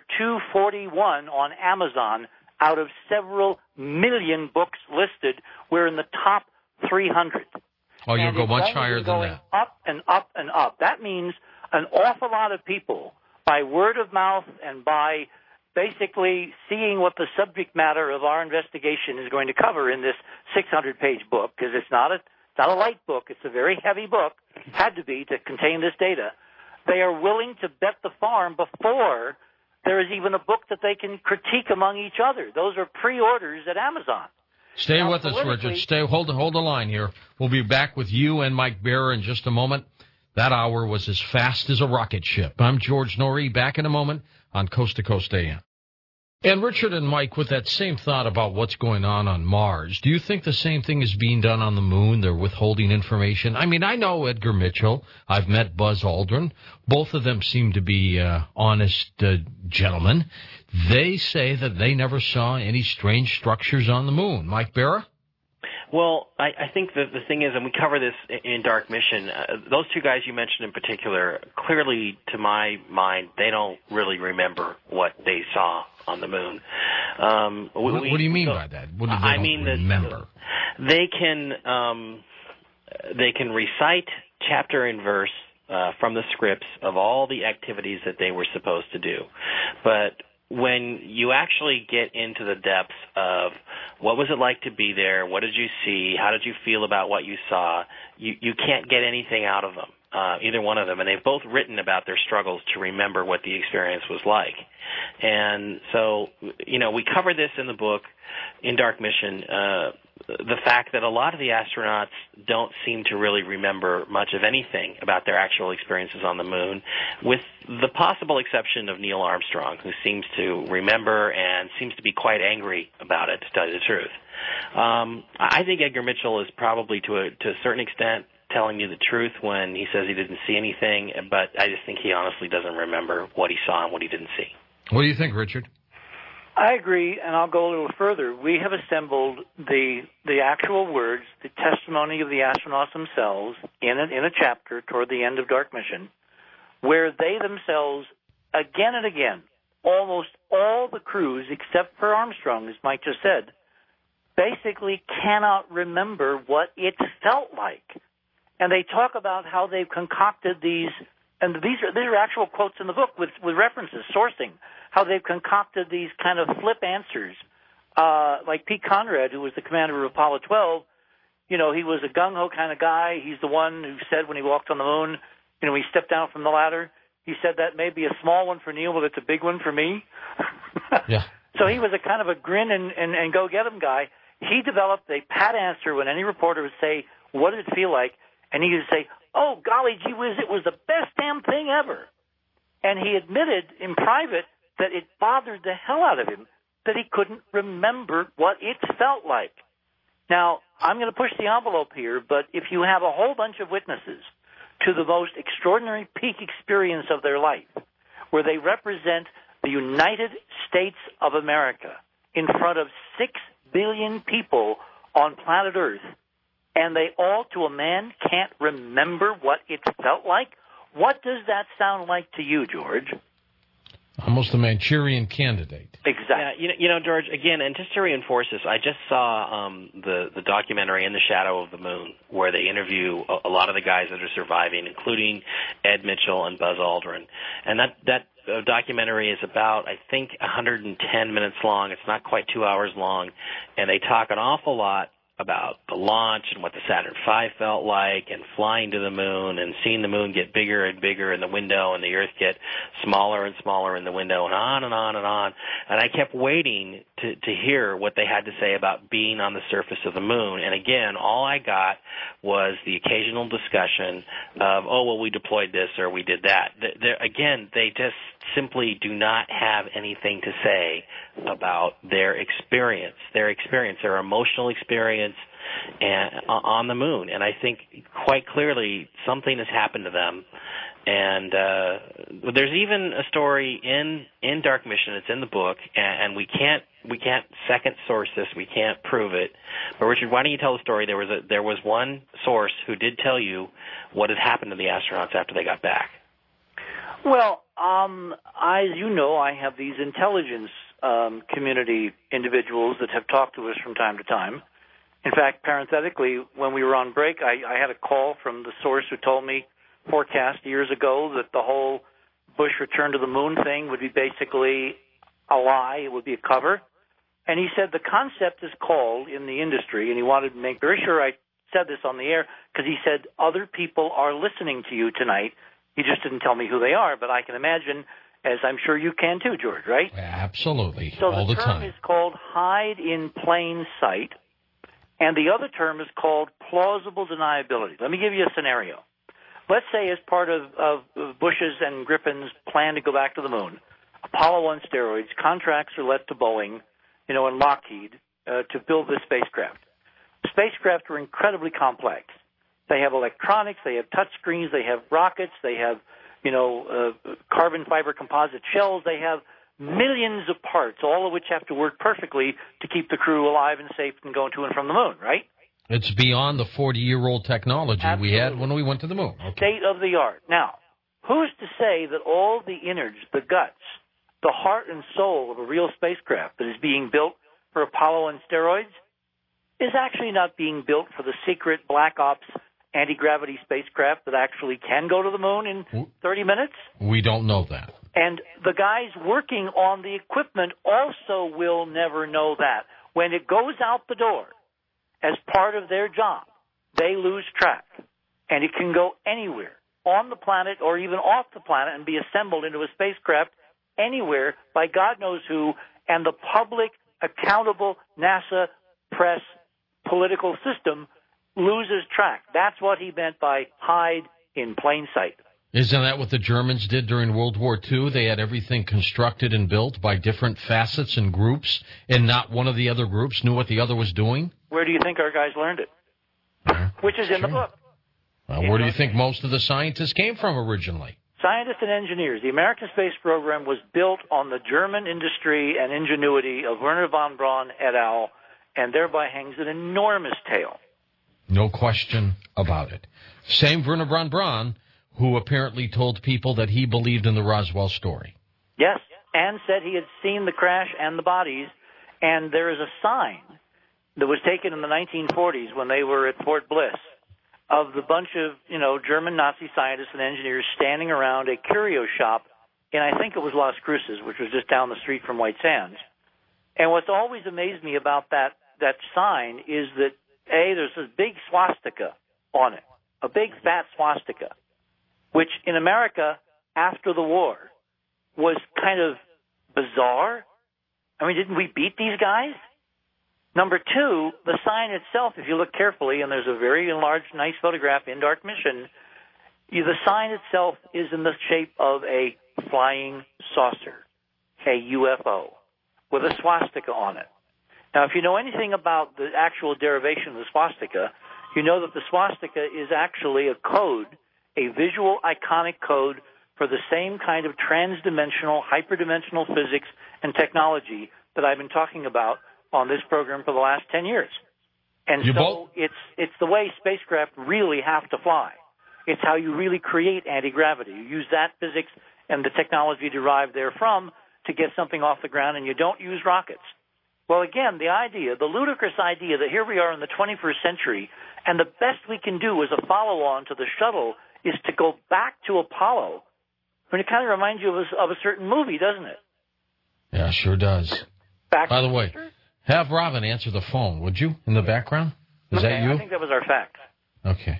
241 on Amazon out of several million books listed. We're in the top 300. Oh, you'll go much higher than that. Up and up and up. That means an awful lot of people, by word of mouth and by basically seeing what the subject matter of our investigation is going to cover in this 600-page book, because it's not a light book, it's a very heavy book, had to be to contain this data. They are willing to bet the farm before there is even a book that they can critique among each other. Those are pre-orders at Amazon. Stay with us, Richard. Hold the line here. We'll be back with you and Mike Barer in just a moment. That hour was as fast as a rocket ship. I'm George Norrie, back in a moment on Coast to Coast AM. And Richard and Mike, with that same thought about what's going on Mars, do you think the same thing is being done on the moon? They're withholding information. I mean, I know Edgar Mitchell. I've met Buzz Aldrin. Both of them seem to be honest gentlemen. They say that they never saw any strange structures on the moon. Mike Barer? Well, I think that the thing is, and we cover this in Dark Mission, those two guys you mentioned in particular, clearly, to my mind, they don't really remember what they saw on the moon. What do you mean by that? What do they remember? They can recite chapter and verse from the scripts of all the activities that they were supposed to do. But when you actually get into the depths of what was it like to be there, what did you see, how did you feel about what you saw, you can't get anything out of them, either one of them. And they've both written about their struggles to remember what the experience was like. And so, we cover this in the book, in Dark Mission, the fact that a lot of the astronauts don't seem to really remember much of anything about their actual experiences on the moon, with the possible exception of Neil Armstrong, who seems to remember and seems to be quite angry about it, to tell you the truth. I think Edgar Mitchell is probably, to a certain extent, telling you the truth when he says he didn't see anything, but I just think he honestly doesn't remember what he saw and what he didn't see. What do you think, Richard? I agree, and I'll go a little further. We have assembled the actual words, the testimony of the astronauts themselves in a chapter toward the end of Dark Mission, where they themselves, again and again, almost all the crews, except for Armstrong, as Mike just said, basically cannot remember what it felt like. And they talk about how they've concocted these, and these are actual quotes in the book with references, sourcing, how they've concocted these kind of flip answers. Like Pete Conrad, who was the commander of Apollo 12, he was a gung-ho kind of guy. He's the one who said when he walked on the moon, he stepped down from the ladder, he said that may be a small one for Neil, but it's a big one for me. Yeah. So he was a kind of a grin and go-get-'em guy. He developed a pat answer when any reporter would say, what did it feel like? And he would say, oh, golly gee whiz, it was the best damn thing ever. And he admitted in private that it bothered the hell out of him that he couldn't remember what it felt like. Now, I'm going to push the envelope here, but if you have a whole bunch of witnesses to the most extraordinary peak experience of their life, where they represent the United States of America in front of 6 billion people on planet Earth, and they all, to a man, can't remember what it felt like, what does that sound like to you, George? Almost a Manchurian Candidate. Exactly. Yeah, George, again, and just to reinforce this, I just saw the documentary In the Shadow of the Moon, where they interview a lot of the guys that are surviving, including Ed Mitchell and Buzz Aldrin. And that documentary is about, I think, 110 minutes long. It's not quite 2 hours long. And they talk an awful lot about the launch and what the Saturn V felt like, and flying to the moon and seeing the moon get bigger and bigger in the window and the Earth get smaller and smaller in the window, and on and on and on. And I kept waiting to hear what they had to say about being on the surface of the moon. And again, all I got was the occasional discussion of, oh, well, we deployed this or we did that. Again, they just simply do not have anything to say about their experience, their emotional experience on the moon. And I think quite clearly something has happened to them. And there's even a story in Dark Mission. It's in the book, and we can't second source this. We can't prove it. But Richard, why don't you tell the story? There was one source who did tell you what had happened to the astronauts after they got back. Well, as you know, I have these intelligence community individuals that have talked to us from time to time. In fact, parenthetically, when we were on break, I had a call from the source who told me forecast years ago that the whole Bush return to the moon thing would be basically a lie. It would be a cover. And he said the concept is called in the industry, and he wanted to make very sure I said this on the air, because he said other people are listening to you tonight. He just didn't tell me who they are, but I can imagine, as I'm sure you can too, George, right? Absolutely. So all the time. term is called hide in plain sight, and the other term is called plausible deniability. Let me give you a scenario. Let's say as part of Bush's and Griffin's plan to go back to the moon, Apollo 1 steroids, contracts are let to Boeing, and Lockheed to build this spacecraft. Spacecraft are incredibly complex. They have electronics, they have touch screens, they have rockets, they have, carbon fiber composite shells, they have millions of parts, all of which have to work perfectly to keep the crew alive and safe and going to and from the moon, right? It's beyond the 40-year-old technology Absolutely. we had when we went to the moon. Okay. State of the art. Now, who's to say that all the innards, the guts, the heart and soul of a real spacecraft that is being built for Apollo and steroids is actually not being built for the secret black ops anti-gravity spacecraft that actually can go to the moon in 30 minutes? We don't know that. And the guys working on the equipment also will never know that. When it goes out the door as part of their job, they lose track. And it can go anywhere on the planet or even off the planet and be assembled into a spacecraft anywhere by God knows who, and the public, accountable NASA press political system loses track. That's what he meant by hide in plain sight. Isn't that what the Germans did during World War II? They had everything constructed and built by different facets and groups, and not one of the other groups knew what the other was doing? Where do you think our guys learned it? Which is in the book. Where do you think most of the scientists came from originally? Scientists and engineers. The American space program was built on the German industry and ingenuity of Wernher von Braun et al., and thereby hangs an enormous tale. No question about it. Same Wernher von Braun, who apparently told people that he believed in the Roswell story. Yes, and said he had seen the crash and the bodies, and there is a sign that was taken in the 1940s when they were at Fort Bliss of the bunch of, German Nazi scientists and engineers standing around a curio shop in, I think it was Las Cruces, which was just down the street from White Sands. And what's always amazed me about that sign is that, there's this big swastika on it, a big fat swastika, which in America after the war was kind of bizarre. I mean, didn't we beat these guys? Number two, the sign itself, if you look carefully, and there's a very enlarged, nice photograph in Dark Mission, the sign itself is in the shape of a flying saucer, a UFO, with a swastika on it. Now, if you know anything about the actual derivation of the swastika, you know that the swastika is actually a code, a visual iconic code for the same kind of transdimensional, hyperdimensional physics and technology that I've been talking about on this program for the last 10 years. And it's the way spacecraft really have to fly. It's how you really create anti-gravity. You use that physics and the technology derived therefrom to get something off the ground, and you don't use rockets. Well, again, the ludicrous idea that here we are in the 21st century, and the best we can do as a follow-on to the shuttle is to go back to Apollo. I mean, it kind of reminds you of a certain movie, doesn't it? Yeah, sure does. By the way, have Robin answer the phone, would you, in the background? Is that you? I think that was our fax. Okay.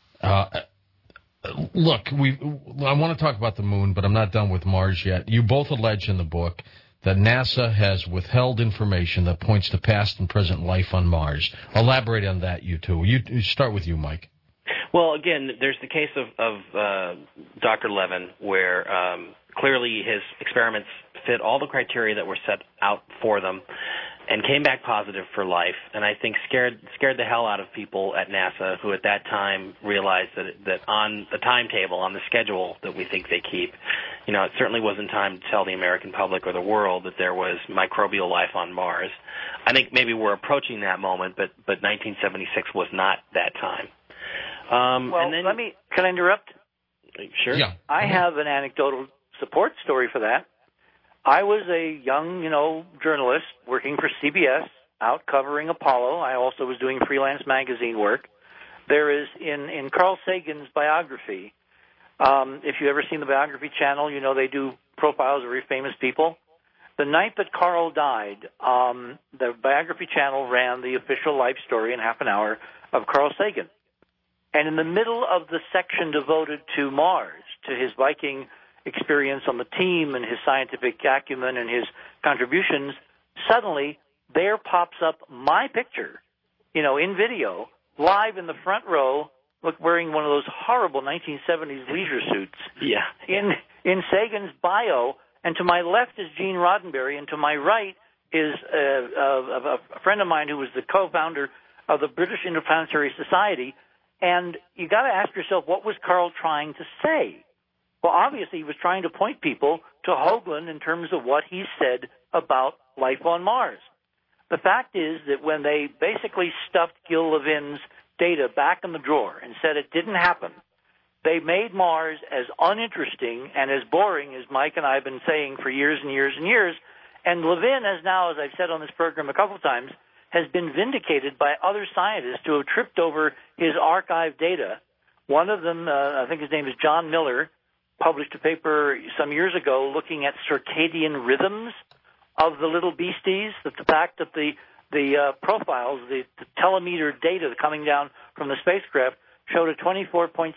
Look, I want to talk about the moon, but I'm not done with Mars yet. You both allege in the book that NASA has withheld information that points to past and present life on Mars. Elaborate on that, you two. You start with you, Mike. Well, again, there's the case of Dr. Levin, where clearly his experiments fit all the criteria that were set out for them and came back positive for life, and I think scared the hell out of people at NASA who at that time realized that on the timetable, on the schedule that we think they keep, it certainly wasn't time to tell the American public or the world that there was microbial life on Mars. I think maybe we're approaching that moment, but 1976 was not that time. Can I interrupt? Sure. Yeah. I have an anecdotal support story for that. I was a young, journalist working for CBS, out covering Apollo. I also was doing freelance magazine work. There is, in Carl Sagan's biography, if you've ever seen the Biography Channel, they do profiles of very famous people. The night that Carl died, the Biography Channel ran the official life story in half an hour of Carl Sagan. And in the middle of the section devoted to Mars, to his Viking experience on the team and his scientific acumen and his contributions, suddenly there pops up my picture, in video, live in the front row, wearing one of those horrible 1970s leisure suits. Yeah. In Sagan's bio, and to my left is Gene Roddenberry, and to my right is a friend of mine who was the co-founder of the British Interplanetary Society. And you got to ask yourself, what was Carl trying to say? Well, obviously, he was trying to point people to Hoagland in terms of what he said about life on Mars. The fact is that when they basically stuffed Gil Levin's data back in the drawer and said it didn't happen, they made Mars as uninteresting and as boring as Mike and I have been saying for years and years and years. And Levin has now, as I've said on this program a couple of times, has been vindicated by other scientists who have tripped over his archive data. One of them, I think his name is John Miller, published a paper some years ago looking at circadian rhythms of the little beasties, that the fact that the profiles, the telemeter data coming down from the spacecraft showed a 24.66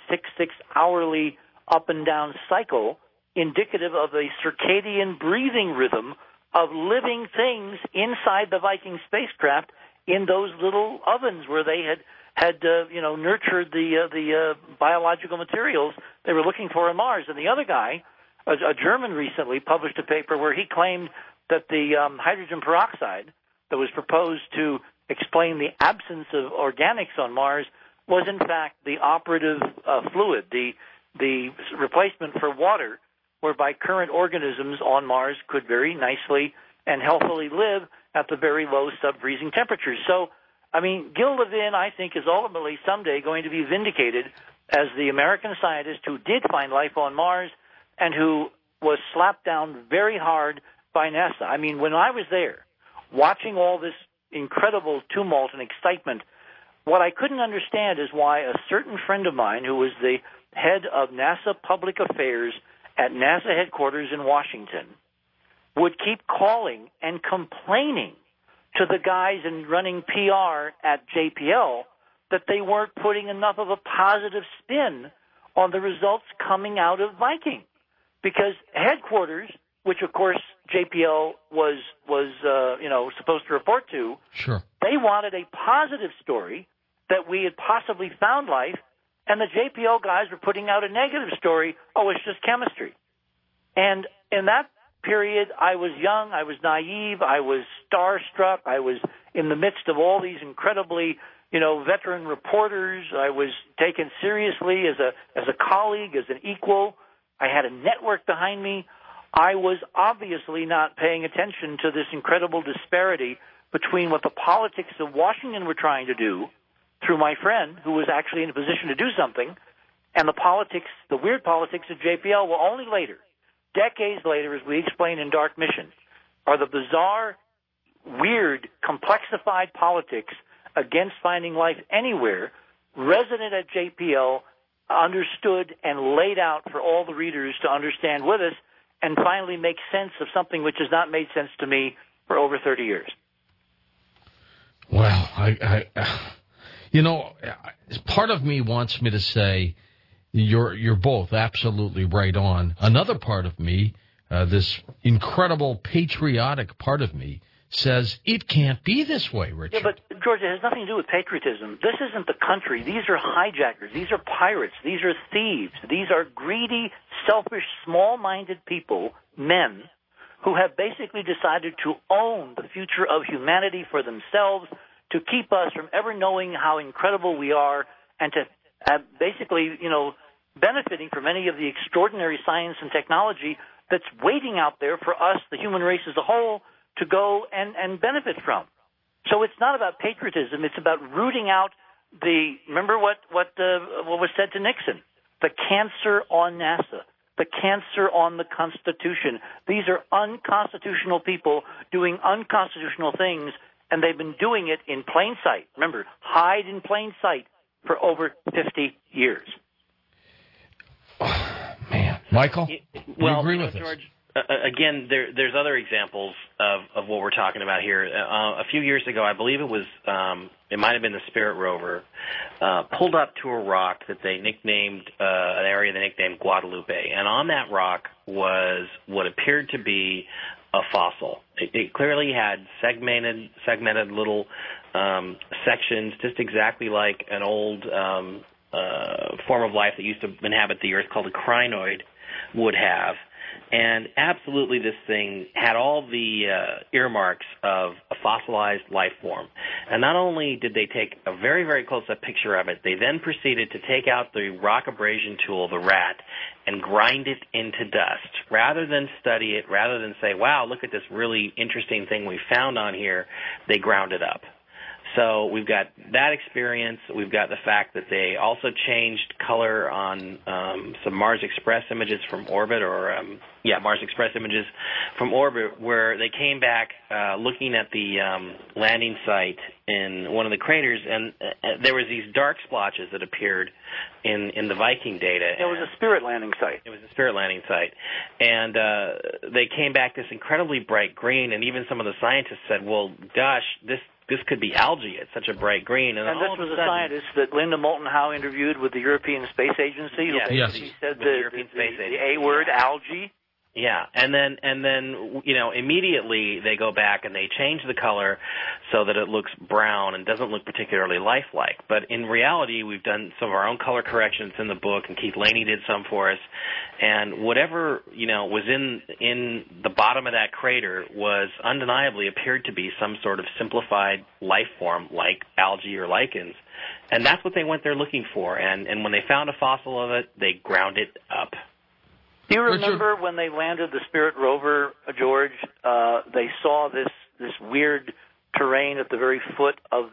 hourly up and down cycle indicative of a circadian breathing rhythm of living things inside the Viking spacecraft in those little ovens where they had nurtured the biological materials they were looking for on Mars. And the other guy, a German, recently published a paper where he claimed that the hydrogen peroxide that was proposed to explain the absence of organics on Mars was in fact the operative fluid, the replacement for water, whereby current organisms on Mars could very nicely and healthily live at the very low sub-freezing temperatures. So, I mean, Gil Levin, I think, is ultimately someday going to be vindicated as the American scientist who did find life on Mars and who was slapped down very hard by NASA. I mean, when I was there, watching all this incredible tumult and excitement, what I couldn't understand is why a certain friend of mine who was the head of NASA Public Affairs at NASA headquarters in Washington would keep calling and complaining to the guys in running PR at JPL that they weren't putting enough of a positive spin on the results coming out of Viking. Because headquarters, which of course JPL was supposed to report to, sure, they wanted a positive story that we had possibly found life, and the JPL guys were putting out a negative story, it's just chemistry. And in that period, I was young, I was naive, I was starstruck, I was in the midst of all these incredibly, veteran reporters. I was taken seriously as a colleague, as an equal. I had a network behind me. I was obviously not paying attention to this incredible disparity between what the politics of Washington were trying to do through my friend, who was actually in a position to do something, and the politics, the weird politics of JPL. Well, only later, decades later, as we explain in Dark Mission, are the bizarre, weird, complexified politics against finding life anywhere resident at JPL, understood and laid out for all the readers to understand with us and finally make sense of something which has not made sense to me for over 30 years. Well, part of me wants me to say you're both absolutely right on. Another part of me, this incredible patriotic part of me, says it can't be this way, Richard. Yeah, but, George, it has nothing to do with patriotism. This isn't the country. These are hijackers. These are pirates. These are thieves. These are greedy, selfish, small-minded people, men, who have basically decided to own the future of humanity for themselves, to keep us from ever knowing how incredible we are, and to basically, benefiting from any of the extraordinary science and technology that's waiting out there for us, the human race as a whole, to go and benefit from. So it's not about patriotism. It's about rooting out remember what was said to Nixon, the cancer on NASA, the cancer on the Constitution. These are unconstitutional people doing unconstitutional things, and they've been doing it in plain sight. Remember, hide in plain sight for over 50 years. Oh, man. Michael, do you agree with this? George, again, there's other examples of what we're talking about here. A few years ago, I believe it might have been the Spirit rover, pulled up to a rock that they nicknamed, an area they nicknamed Guadalupe. And on that rock was what appeared to be a fossil. It clearly had segmented little sections, just exactly like an old form of life that used to inhabit the Earth called a crinoid would have. And absolutely this thing had all the earmarks of a fossilized life form. And not only did they take a very, very close-up picture of it, they then proceeded to take out the rock abrasion tool, the rat, and grind it into dust. Rather than study it, rather than say, wow, look at this really interesting thing we found on here, they ground it up. So we've got that experience. We've got the fact that they also changed color on some Mars Express images from orbit, Mars Express images from orbit, where they came back looking at the landing site in one of the craters, and there was these dark splotches that appeared in the Viking data. It was a Spirit landing site. It was a Spirit landing site. And they came back this incredibly bright green, and even some of the scientists said, well, gosh, this could be algae. It's such a bright green. And this was a scientist that Linda Moulton Howe interviewed with the European Space Agency. Yes. She said the A word, algae. Yeah, and then immediately they go back and they change the color so that it looks brown and doesn't look particularly lifelike. But in reality, we've done some of our own color corrections in the book, and Keith Laney did some for us. And whatever was in the bottom of that crater was undeniably appeared to be some sort of simplified life form like algae or lichens. And that's what they went there looking for. And when they found a fossil of it, they ground it up. Do you remember when they landed the Spirit rover, George? They saw this weird terrain at the very foot of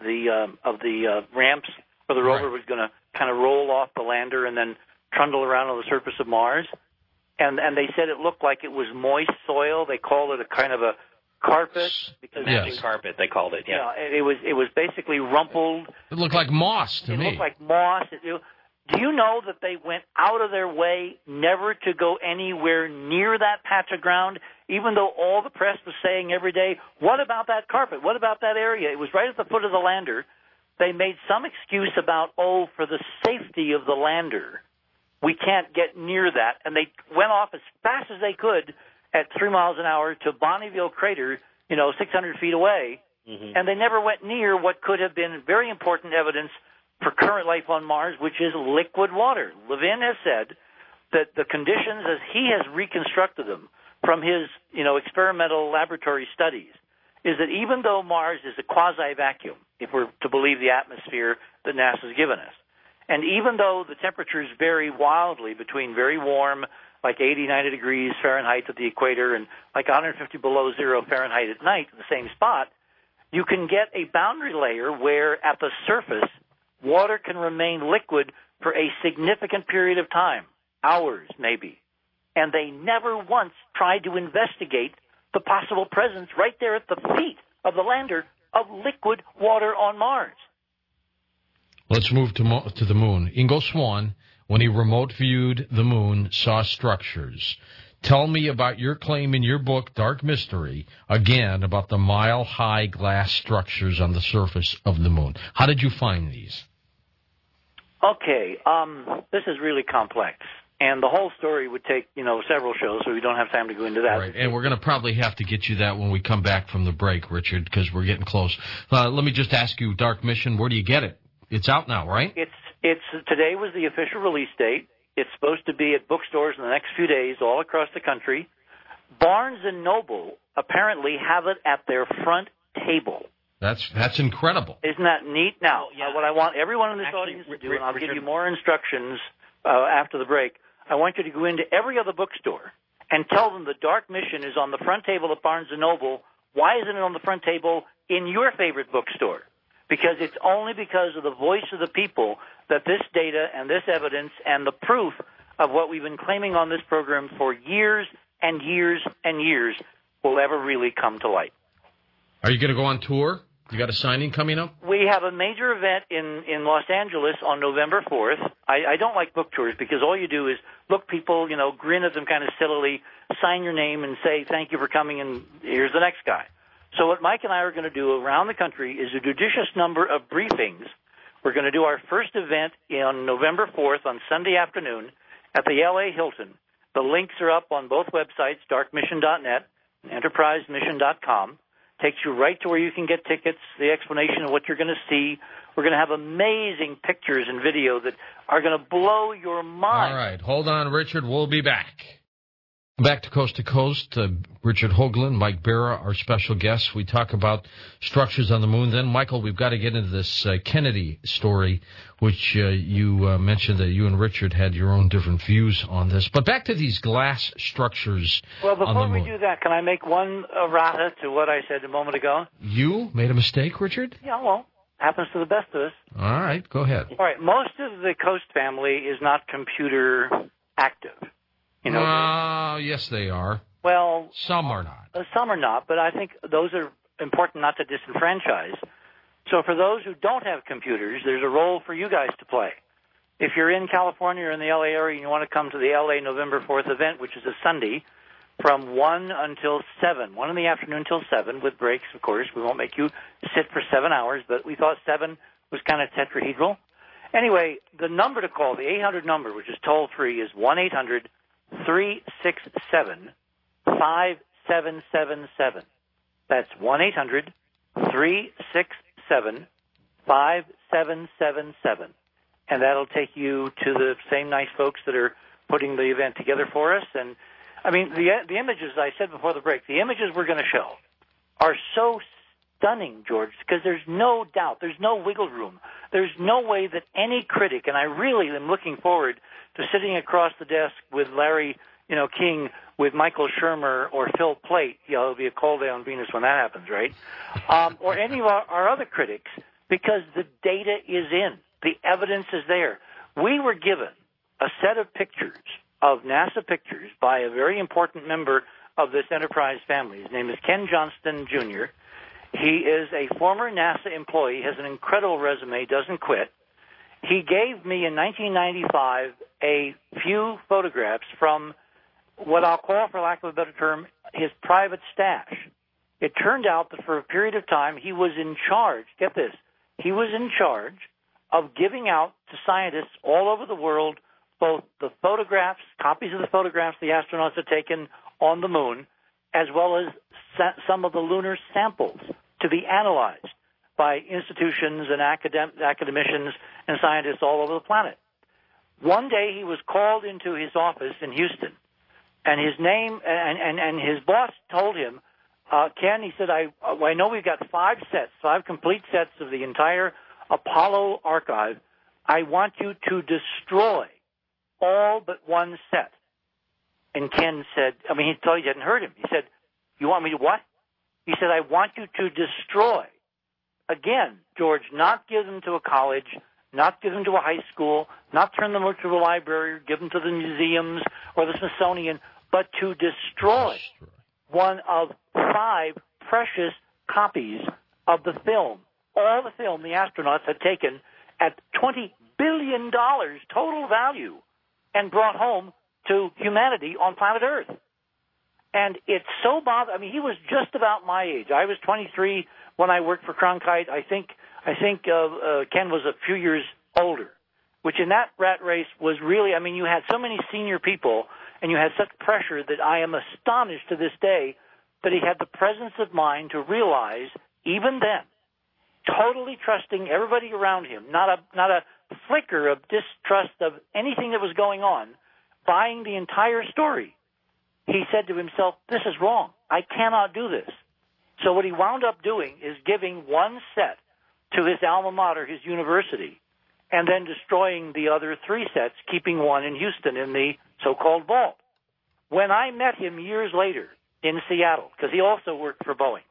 the ramps where the rover was going to kind of roll off the lander and then trundle around on the surface of Mars. And they said it looked like it was moist soil. They called it a kind of a carpet. Magic carpet, they called it. Yeah. It was basically rumpled. It looked like moss to me. It looked like moss. Do you know that they went out of their way never to go anywhere near that patch of ground, even though all the press was saying every day, what about that carpet? What about that area? It was right at the foot of the lander. They made some excuse about, for the safety of the lander, we can't get near that. And they went off as fast as they could at 3 miles an hour to Bonneville Crater, 600 feet away. Mm-hmm. And they never went near what could have been very important evidence for current life on Mars, which is liquid water. Levin has said that the conditions as he has reconstructed them from his, experimental laboratory studies is that even though Mars is a quasi-vacuum, if we're to believe the atmosphere that NASA's given us, and even though the temperatures vary wildly between very warm, like 80, 90 degrees Fahrenheit at the equator and like 150 below zero Fahrenheit at night in the same spot, you can get a boundary layer where at the surface water can remain liquid for a significant period of time, hours maybe. And they never once tried to investigate the possible presence right there at the feet of the lander of liquid water on Mars. Let's move to the moon. Ingo Swann, when he remote viewed the moon, saw structures. Tell me about your claim in your book, Dark Mystery, again, about the mile-high glass structures on the surface of the moon. How did you find these? Okay, this is really complex, and the whole story would take, several shows, so we don't have time to go into that. Right, and we're going to probably have to get you that when we come back from the break, Richard, because we're getting close. Let me just ask you, Dark Mission, where do you get it? It's out now, right? It's today was the official release date. It's supposed to be at bookstores in the next few days all across the country. Barnes & Noble apparently have it at their front table. That's incredible. Isn't that neat? Now, what I want everyone in this audience to do, and I'll give you more instructions after the break, I want you to go into every other bookstore and tell them the Dark Mission is on the front table at Barnes & Noble. Why isn't it on the front table in your favorite bookstore? Because it's only because of the voice of the people that this data and this evidence and the proof of what we've been claiming on this program for years and years and years will ever really come to light. Are you going to go on tour? You got a signing coming up? We have a major event in Los Angeles on November 4th. I don't like book tours because all you do is look people, grin at them kind of sillily, sign your name and say thank you for coming and here's the next guy. So what Mike and I are going to do around the country is a judicious number of briefings. We're going to do our first event on November 4th on Sunday afternoon at the L.A. Hilton. The links are up on both websites, darkmission.net and enterprisemission.com. Takes you right to where you can get tickets, the explanation of what you're going to see. We're going to have amazing pictures and video that are going to blow your mind. All right. Hold on, Richard. We'll be back. Back to Coast, Richard Hoagland, Mike Barra, our special guests. We talk about structures on the moon. Then, Michael, we've got to get into this Kennedy story, which you mentioned that you and Richard had your own different views on this. But back to these glass structures on the moon. Well, before we do that, can I make one errata to what I said a moment ago? You made a mistake, Richard? Yeah, well, happens to the best of us. All right, go ahead. All right, most of the Coast family is not computer active. You know, yes, they are. Well, some are not. Some are not, but I think those are important not to disenfranchise. So for those who don't have computers, there's a role for you guys to play. If you're in California or in the L.A. area and you want to come to the L.A. November 4th event, which is a Sunday, from 1 until 7, 1 in the afternoon until 7, with breaks, of course. We won't make you sit for 7 hours, but we thought 7 was kind of tetrahedral. Anyway, the number to call, the 800 number, which is toll-free, is 1-800-367-5777. That's 1-800-367-5777. And that'll take you to the same nice folks that are putting the event together for us. And, I mean, the images, I said before the break, the images we're going to show are so stunning, George, because there's no doubt, there's no wiggle room. There's no way that any critic, and I really am looking forward to sitting across the desk with Larry, King, with Michael Shermer or Phil Plait. It'll be a cold day on Venus when that happens, right? Or any of our other critics, because the data is in. The evidence is there. We were given a set of pictures, of NASA pictures, by a very important member of this Enterprise family. His name is Ken Johnston, Jr. He is a former NASA employee, has an incredible resume, doesn't quit. He gave me in 1995 a few photographs from what I'll call, for lack of a better term, his private stash. It turned out that for a period of time he was in charge, get this, he was in charge of giving out to scientists all over the world both the photographs, copies of the photographs the astronauts had taken on the moon, as well as some of the lunar samples to be analyzed by institutions and academicians and scientists all over the planet. One day he was called into his office in Houston, and his name and his boss told him, Ken, he said, I know we've got 5 complete sets of the entire Apollo archive. I want you to destroy all but one set. And Ken said, he thought he hadn't heard him. He said, you want me to what? He said, I want you to destroy. Again, George, not give them to a college, not give them to a high school, not turn them over to a library, or give them to the museums or the Smithsonian, but to destroy one of 5 precious copies of the film. All the film the astronauts had taken at $20 billion total value and brought home to humanity on planet Earth. And it's so bothersome. He was just about my age. I was 23 when I worked for Cronkite. I think Ken was a few years older, which in that rat race was really, you had so many senior people and you had such pressure that I am astonished to this day that he had the presence of mind to realize, even then, totally trusting everybody around him, not a flicker of distrust of anything that was going on, buying the entire story. He said to himself, this is wrong. I cannot do this. So what he wound up doing is giving one set to his alma mater, his university, and then destroying the other 3 sets, keeping one in Houston in the so-called vault. When I met him years later in Seattle, because he also worked for Boeing,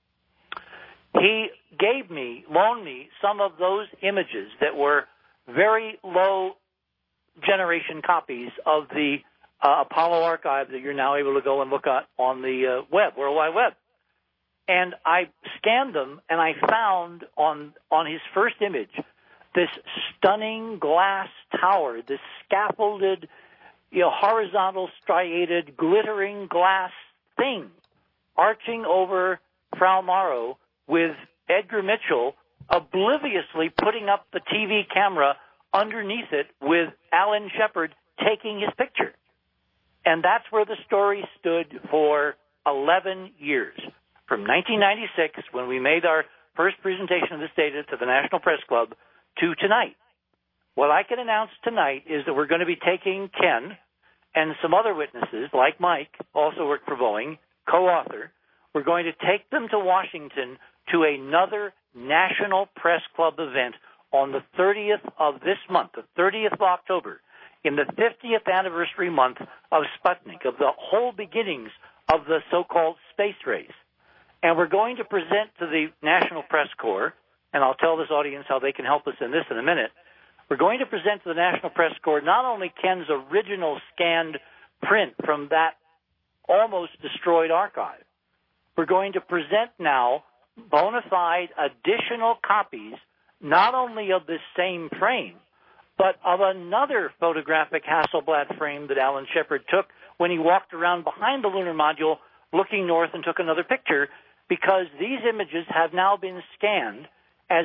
he loaned me some of those images that were very low generation copies of the Apollo archive that you're now able to go and look at on the web, World Wide Web. And I scanned them, and I found on his first image this stunning glass tower, this scaffolded, horizontal striated, glittering glass thing arching over Frau Morrow with Edgar Mitchell obliviously putting up the TV camera underneath it with Alan Shepard taking his picture. And that's where the story stood for 11 years, from 1996, when we made our first presentation of this data to the National Press Club, to tonight. What I can announce tonight is that we're going to be taking Ken and some other witnesses, like Mike, also work for Boeing, co-author. We're going to take them to Washington to another National Press Club event on the 30th of this month, the 30th of October, in the 50th anniversary month of Sputnik, of the whole beginnings of the so-called space race. And we're going to present to the National Press Corps, and I'll tell this audience how they can help us in this in a minute. We're going to present to the National Press Corps not only Ken's original scanned print from that almost destroyed archive, we're going to present now bona fide additional copies not only of this same frame, but of another photographic Hasselblad frame that Alan Shepard took when he walked around behind the lunar module looking north and took another picture, because these images have now been scanned as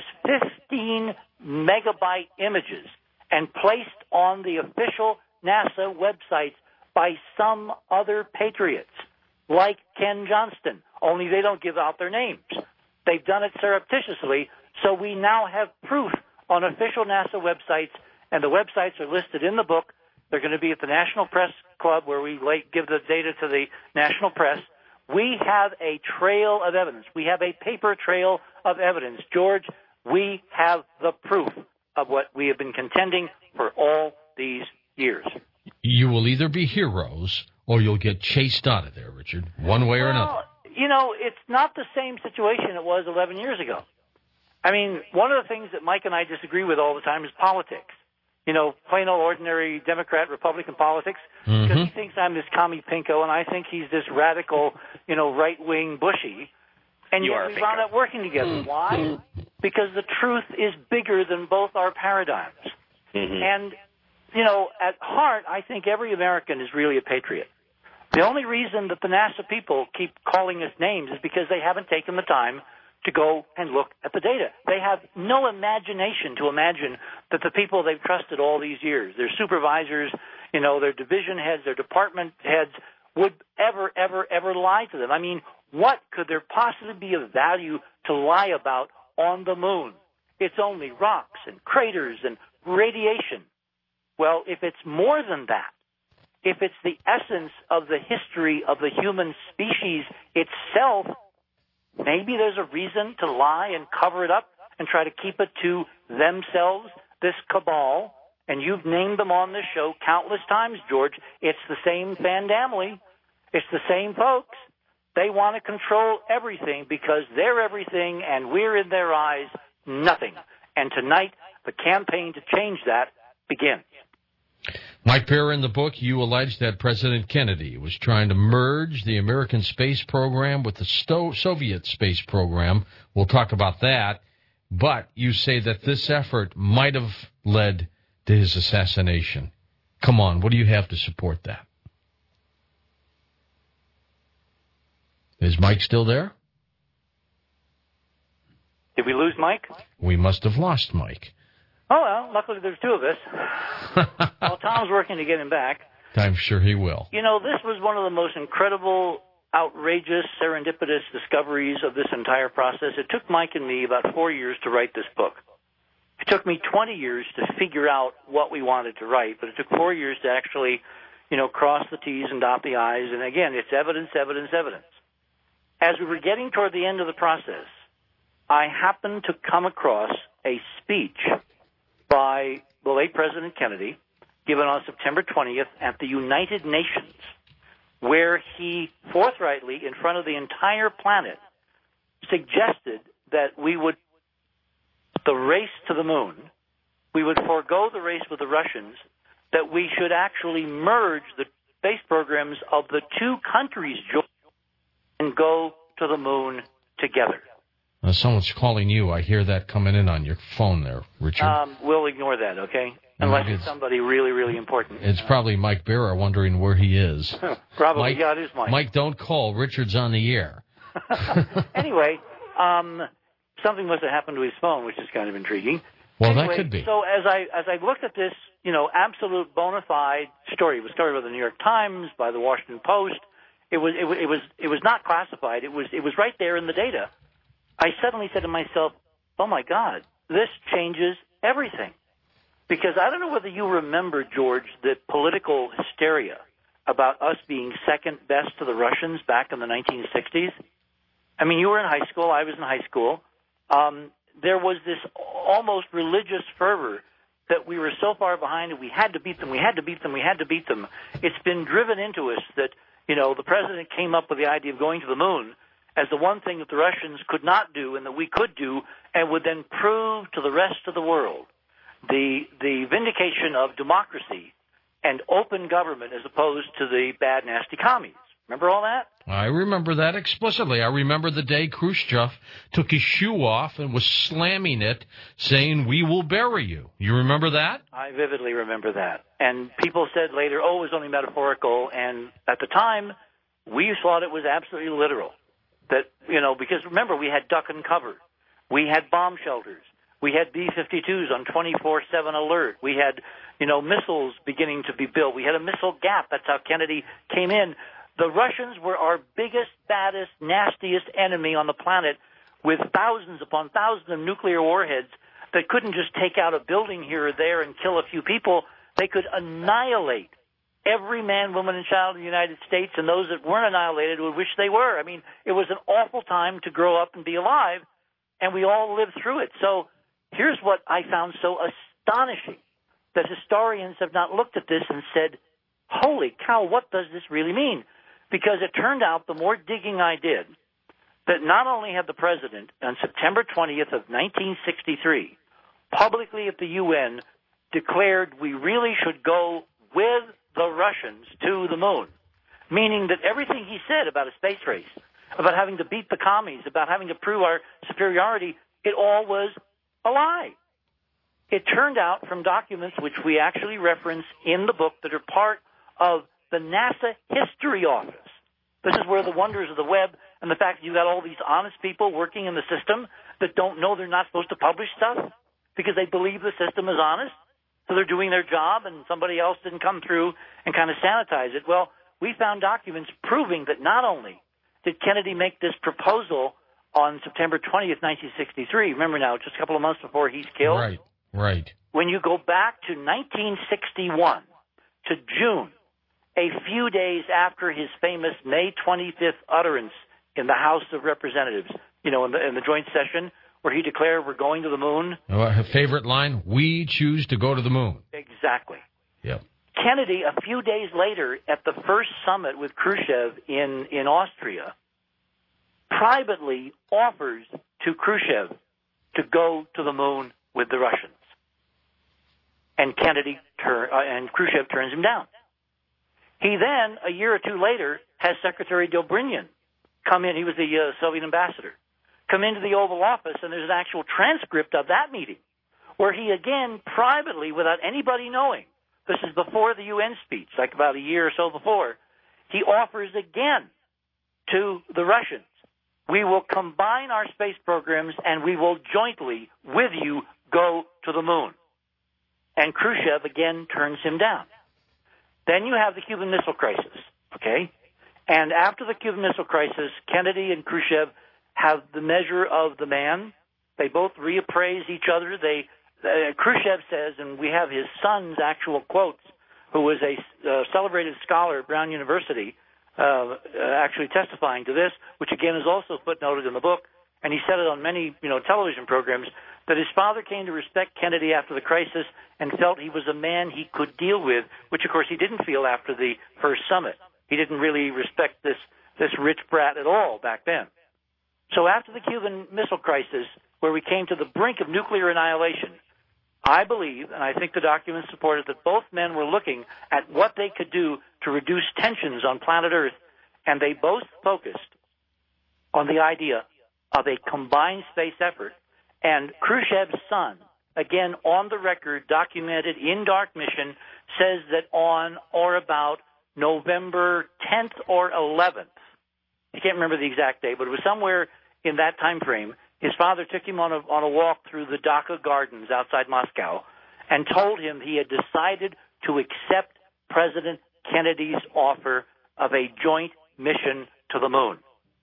15 megabyte images and placed on the official NASA websites by some other patriots, like Ken Johnston, only they don't give out their names. They've done it surreptitiously, so we now have proof on official NASA websites, and the websites are listed in the book. They're going to be at the National Press Club, where we give the data to the national press. We have a trail of evidence. We have a paper trail of evidence. George, we have the proof of what we have been contending for all these years. You will either be heroes or you'll get chased out of there, Richard, one way or another. You know, it's not the same situation it was 11 years ago. I mean, one of the things that Mike and I disagree with all the time is politics. You know, plain old ordinary Democrat, Republican politics, because he thinks I'm this commie pinko, and I think he's this radical, you know, right-wing Bushy. And yet we wound up working together. Why? Because the truth is bigger than both our paradigms. And, you know, at heart, I think every American is really a patriot. The only reason that the NASA people keep calling us names is because they haven't taken the time to go and look at the data. They have no imagination to imagine that the people they've trusted all these years, their supervisors, you know, their division heads, their department heads, would ever lie to them. I mean, what could there possibly be of value to lie about on the moon? It's only rocks and craters and radiation. Well, if it's more than that, if it's the essence of the history of the human species itself, maybe there's a reason to lie and cover it up and try to keep it to themselves, this cabal. And you've named them on this show countless times, George. It's the same family. It's the same folks. They want to control everything because they're everything and we're in their eyes nothing. And tonight, the campaign to change that begins. Mike Baer, in the book, you allege that President Kennedy was trying to merge the American space program with the Soviet space program. We'll talk about that. But you say that this effort might have led to his assassination. Come on, what do you have to support that? Is Mike still there? Did we lose Mike? We must have lost Mike. Oh, well, luckily there's two of us. Well, Tom's working to get him back. I'm sure he will. You know, this was one of the most incredible, outrageous, serendipitous discoveries of this entire process. It took Mike and me about 4 years to write this book. It took me 20 years to figure out what we wanted to write, but it took 4 years to actually, you know, cross the T's and dot the I's. And again, it's evidence. As we were getting toward the end of the process, I happened to come across a speech by the late President Kennedy, given on September 20th at the United Nations, where he forthrightly, in front of the entire planet, suggested that we would, the race to the moon, we would forego the race with the Russians, that we should actually merge the space programs of the two countries and go to the moon together. Someone's calling you. I hear that coming in on your phone there, Richard. We'll ignore that, okay? Unless it's somebody really, really important. It's probably Mike Baer wondering where he is. Probably, Mike, yeah, it is Mike. Mike, don't call. Richard's on the air. Anyway, something must have happened to his phone, which is kind of intriguing. Well, anyway, that could be. So as I looked at this, you know, absolute bona fide story, it was started by the New York Times, by the Washington Post. It was not classified. It was right there in the data. I suddenly said to myself, oh, my God, this changes everything. Because I don't know whether you remember, George, the political hysteria about us being second best to the Russians back in the 1960s. I mean, you were in high school. I was in high school. There was this almost religious fervor that we were so far behind and we had to beat them, we had to beat them, we had to beat them. It's been driven into us that, the president came up with the idea of going to the moon as the one thing that the Russians could not do and that we could do, and would then prove to the rest of the world the vindication of democracy and open government as opposed to the bad, nasty commies. Remember all that? I remember that explicitly. I remember the day Khrushchev took his shoe off and was slamming it, saying, "We will bury you." You remember that? I vividly remember that. And people said later, it was only metaphorical. And at the time, we thought it was absolutely literal. That, because remember, we had duck and cover. We had bomb shelters. We had B-52s on 24/7 alert. We had, missiles beginning to be built. We had a missile gap. That's how Kennedy came in. The Russians were our biggest, baddest, nastiest enemy on the planet, with thousands upon thousands of nuclear warheads that couldn't just take out a building here or there and kill a few people. They could annihilate every man, woman, and child in the United States, and those that weren't annihilated would wish they were. I mean, it was an awful time to grow up and be alive, and we all lived through it. So here's what I found so astonishing, that historians have not looked at this and said, holy cow, what does this really mean? Because it turned out, the more digging I did, that not only had the president on September 20th of 1963 publicly at the UN declared we really should go with the Russians to the moon, meaning that everything he said about a space race, about having to beat the commies, about having to prove our superiority, it all was a lie. It turned out from documents which we actually reference in the book that are part of the NASA History Office. This is where the wonders of the web and the fact that you got all these honest people working in the system that don't know they're not supposed to publish stuff because they believe the system is honest, so they're doing their job and somebody else didn't come through and kind of sanitize it. Well, we found documents proving that not only did Kennedy make this proposal on September 20th, 1963, remember now, just a couple of months before he's killed. Right. When you go back to 1961, to June, a few days after his famous May 25th utterance in the House of Representatives, in the joint session where he declared we're going to the moon. Her favorite line, "We choose to go to the moon." Exactly. Yep. Kennedy, a few days later, at the first summit with Khrushchev in Austria, privately offers to Khrushchev to go to the moon with the Russians. And Khrushchev turns him down. He then, a year or two later, has Secretary Dobrynin come in. He was the Soviet ambassador. Come into the Oval Office, and there's an actual transcript of that meeting where he again, privately, without anybody knowing, this is before the UN speech, like about a year or so before, he offers again to the Russians, we will combine our space programs and we will jointly, with you, go to the moon. And Khrushchev again turns him down. Then you have the Cuban Missile Crisis, okay? And after the Cuban Missile Crisis, Kennedy and Khrushchev have the measure of the man. They both reappraise each other. Khrushchev says, and we have his son's actual quotes, who was a celebrated scholar at Brown University, actually testifying to this, which again is also footnoted in the book, and he said it on many television programs, that his father came to respect Kennedy after the crisis and felt he was a man he could deal with, which of course he didn't feel after the first summit. He didn't really respect this rich brat at all back then. So after the Cuban Missile Crisis, where we came to the brink of nuclear annihilation, I believe, and I think the documents support it, that both men were looking at what they could do to reduce tensions on planet Earth, and they both focused on the idea of a combined space effort. And Khrushchev's son, again on the record, documented in Dark Mission, says that on or about November 10th or 11th, I can't remember the exact date, but it was somewhere in that time frame, his father took him on a walk through the Dacha Gardens outside Moscow and told him he had decided to accept President Kennedy's offer of a joint mission to the moon.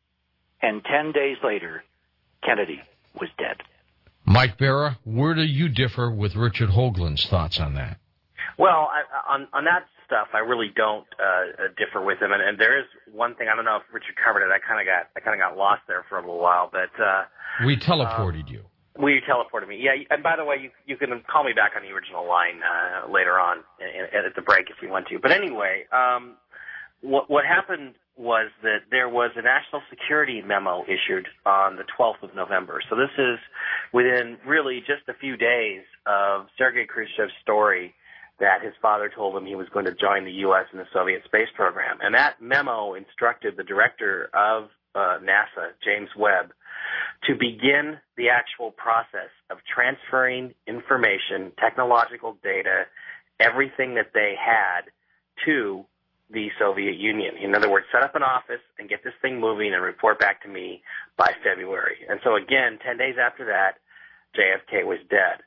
And 10 days later, Kennedy was dead. Mike Barra, where do you differ with Richard Hoagland's thoughts on that? Well, on that stuff, I really don't differ with him. And there is one thing, I don't know if Richard covered it. I kind of got lost there for a little while, but we teleported you. We teleported me. Yeah, and by the way, you can call me back on the original line later on at the break if you want to. But anyway, what happened was that there was a national security memo issued on the 12th of November. So this is within really just a few days of Sergei Khrushchev's story that his father told him he was going to join the U.S. in the Soviet space program. And that memo instructed the director of NASA, James Webb, to begin the actual process of transferring information, technological data, everything that they had to the Soviet Union. In other words, set up an office and get this thing moving and report back to me by February. And so again, 10 days after that, JFK was dead.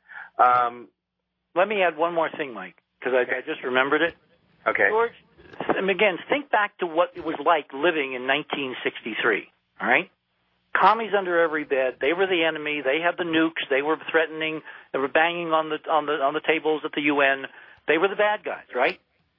Let me add one more thing, Mike, because I just remembered it. Okay. George, and again, think back to what it was like living in 1963, all right? Commies under every bed. They were the enemy. They had the nukes. They were threatening. They were banging on the tables at the UN. They were the bad guys, right?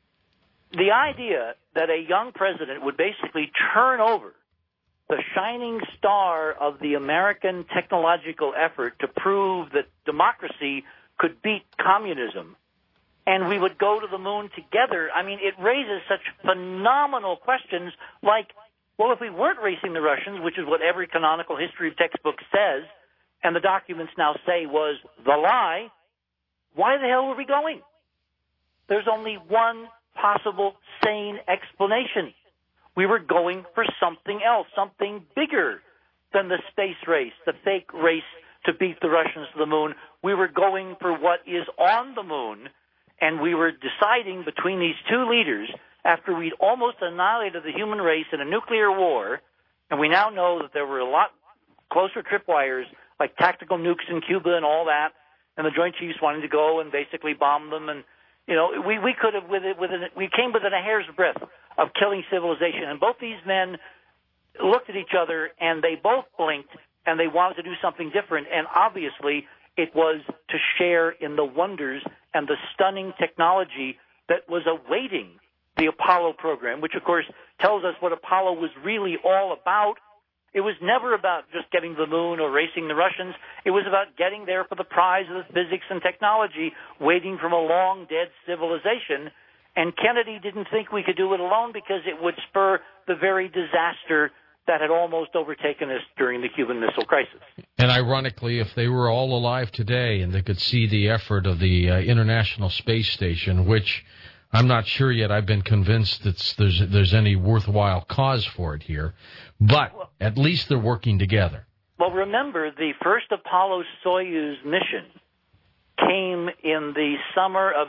The idea that a young president would basically turn over the shining star of the American technological effort to prove that democracy could beat communism, and we would go to the moon together, I mean, it raises such phenomenal questions like, well, if we weren't racing the Russians, which is what every canonical history textbook says, and the documents now say was the lie, why the hell were we going? There's only one possible sane explanation. We were going for something else, something bigger than the space race, the fake race to beat the Russians to the moon. We were going for what is on the moon, and we were deciding between these two leaders after we'd almost annihilated the human race in a nuclear war, and we now know that there were a lot closer tripwires like tactical nukes in Cuba and all that, and the Joint Chiefs wanting to go and basically bomb them. And you know, we could have we came within a hair's breadth of killing civilization. And both these men looked at each other and they both blinked and they wanted to do something different. And obviously, it was to share in the wonders and the stunning technology that was awaiting the Apollo program, which of course tells us what Apollo was really all about. It was never about just getting to the moon or racing the Russians. It was about getting there for the prize of the physics and technology, waiting from a long-dead civilization. And Kennedy didn't think we could do it alone because it would spur the very disaster that had almost overtaken us during the Cuban Missile Crisis. And ironically, if they were all alive today and they could see the effort of the International Space Station, which I'm not sure yet. I've been convinced that there's any worthwhile cause for it here. But at least they're working together. Well, remember, the first Apollo-Soyuz mission came in the summer of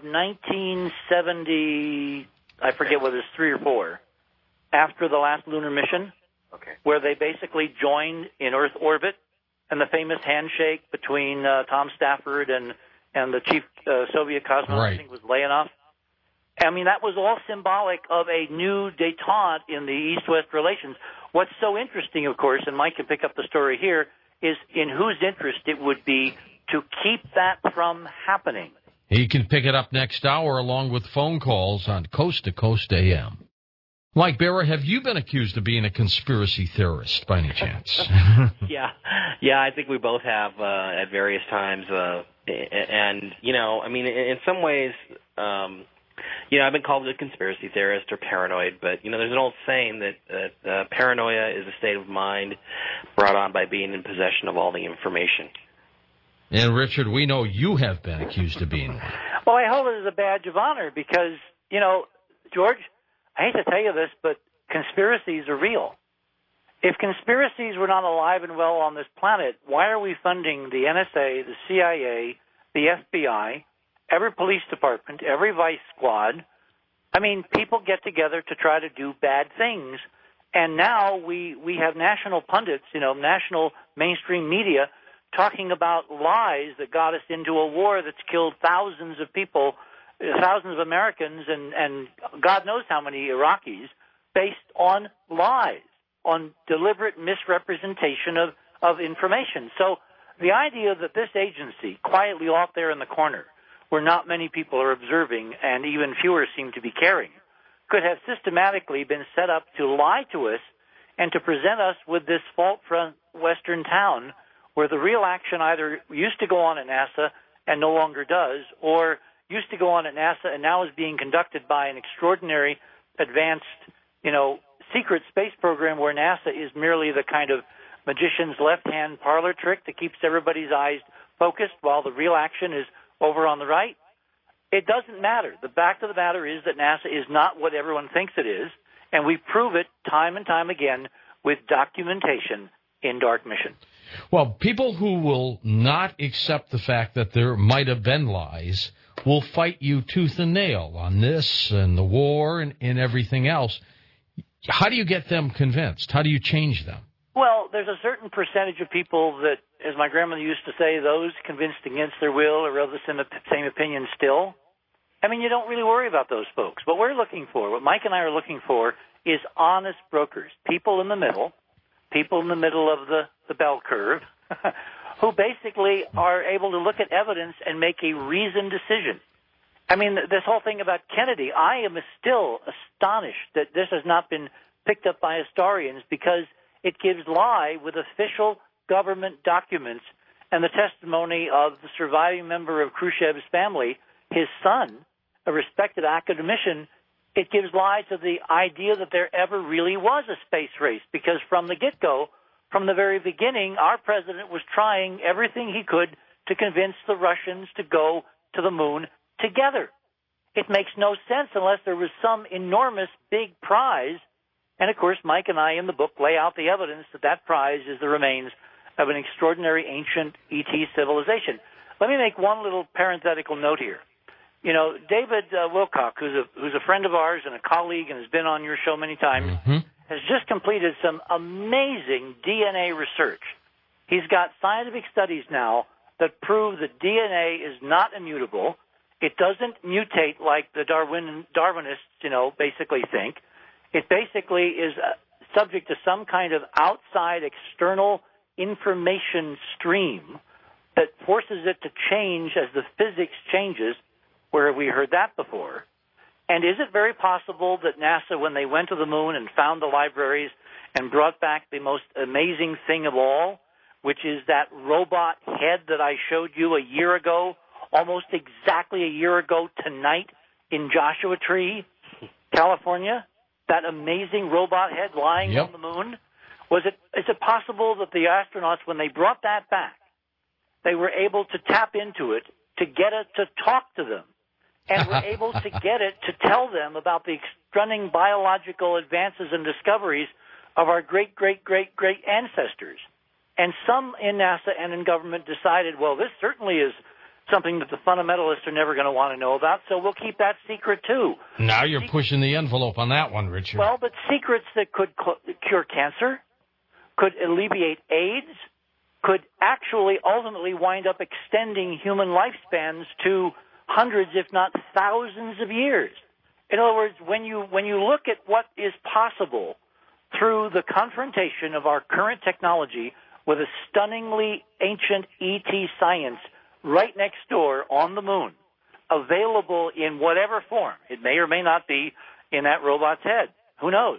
1970, I forget whether it's 3 or 4, after the last lunar mission, where they basically joined in Earth orbit, and the famous handshake between Tom Stafford and the chief Soviet cosmonaut, I think, was Leonov. I mean, that was all symbolic of a new détente in the East-West relations. What's so interesting, of course, and Mike can pick up the story here, is in whose interest it would be to keep that from happening. He can pick it up next hour along with phone calls on Coast to Coast AM. Mike Barra, have you been accused of being a conspiracy theorist by any chance? Yeah, I think we both have at various times. And, you know, I mean, in some ways, you know, I've been called a conspiracy theorist or paranoid, but, you know, there's an old saying that paranoia is a state of mind brought on by being in possession of all the information. And, Richard, we know you have been accused of being one. Well, I hold it as a badge of honor because, you know, George, I hate to tell you this, but conspiracies are real. If conspiracies were not alive and well on this planet, why are we funding the NSA, the CIA, the FBI, every police department, every vice squad? I mean, people get together to try to do bad things. And now we have national pundits, you know, national mainstream media talking about lies that got us into a war that's killed thousands of people, thousands of Americans, and God knows how many Iraqis, based on lies, on deliberate misrepresentation of information. So the idea that this agency, quietly off there in the corner, where not many people are observing and even fewer seem to be caring, could have systematically been set up to lie to us and to present us with this fault front western town where the real action either used to go on at NASA and no longer does, or used to go on at NASA and now is being conducted by an extraordinary advanced, secret space program where NASA is merely the kind of magician's left-hand parlor trick that keeps everybody's eyes focused while the real action is over on the right. It doesn't matter. The fact of the matter is that NASA is not what everyone thinks it is, and we prove it time and time again with documentation in Dark Mission. Well, people who will not accept the fact that there might have been lies will fight you tooth and nail on this and the war and everything else. How do you get them convinced? How do you change them? Well, there's a certain percentage of people that, as my grandmother used to say, those convinced against their will are of the same opinion still. I mean, you don't really worry about those folks. What we're looking for, what Mike and I are looking for, is honest brokers, people in the middle of the bell curve, who basically are able to look at evidence and make a reasoned decision. I mean, this whole thing about Kennedy, I am still astonished that this has not been picked up by historians because it gives lie with official government documents and the testimony of the surviving member of Khrushchev's family, his son, a respected academician. It gives lie to the idea that there ever really was a space race because from the get-go, from the very beginning, our president was trying everything he could to convince the Russians to go to the moon together. It makes no sense unless there was some enormous big prize. And, of course, Mike and I in the book lay out the evidence that that prize is the remains of an extraordinary ancient ET civilization. Let me make one little parenthetical note here. David Wilcock, who's a friend of ours and a colleague and has been on your show many times, has just completed some amazing DNA research. He's got scientific studies now that prove that DNA is not immutable. It doesn't mutate like the Darwinists, basically think. It basically is subject to some kind of outside external information stream that forces it to change as the physics changes. Where have we heard that before? And is it very possible that NASA, when they went to the moon and found the libraries and brought back the most amazing thing of all, which is that robot head that I showed you a year ago, almost exactly a year ago tonight in Joshua Tree, California, that amazing robot head lying on the moon? Is it possible that the astronauts, when they brought that back, they were able to tap into it to get it to talk to them? And were able to get it to tell them about the stunning biological advances and discoveries of our great ancestors. And some in NASA and in government decided, well, this certainly is something that the fundamentalists are never going to want to know about, so we'll keep that secret too. Now you're pushing the envelope on that one, Richard. Well, but secrets that could cure cancer, could alleviate AIDS, could actually ultimately wind up extending human lifespans to hundreds, if not thousands of years. In other words, when you look at what is possible through the confrontation of our current technology with a stunningly ancient ET science right next door on the moon, available in whatever form, it may or may not be in that robot's head. Who knows?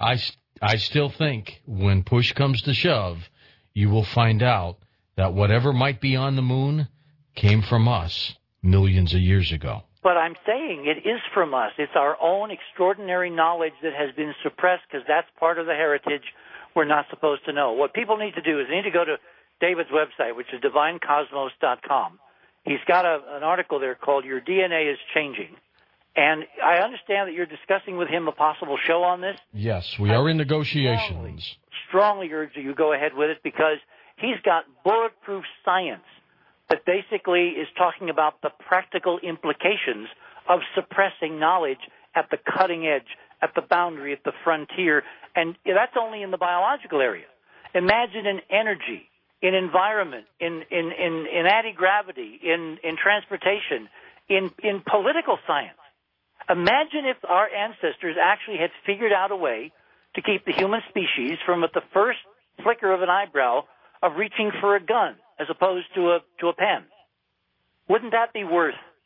I still think when push comes to shove, you will find out that whatever might be on the moon came from us millions of years ago. But I'm saying it is from us. It's our own extraordinary knowledge that has been suppressed because that's part of the heritage we're not supposed to know. What people need to do is they need to go to David's website, which is divinecosmos.com. He's got an article there called Your DNA is Changing. And I understand that you're discussing with him a possible show on this. Yes, we are in negotiations. Strongly urge you go ahead with it because he's got bulletproof science that basically is talking about the practical implications of suppressing knowledge at the cutting edge, at the boundary, at the frontier. And that's only in the biological area. Imagine in energy, in environment, in anti-gravity, in transportation, in political science. Imagine if our ancestors actually had figured out a way to keep the human species from, at the first flicker of an eyebrow, of reaching for a gun as opposed to a pen. Wouldn't that be worth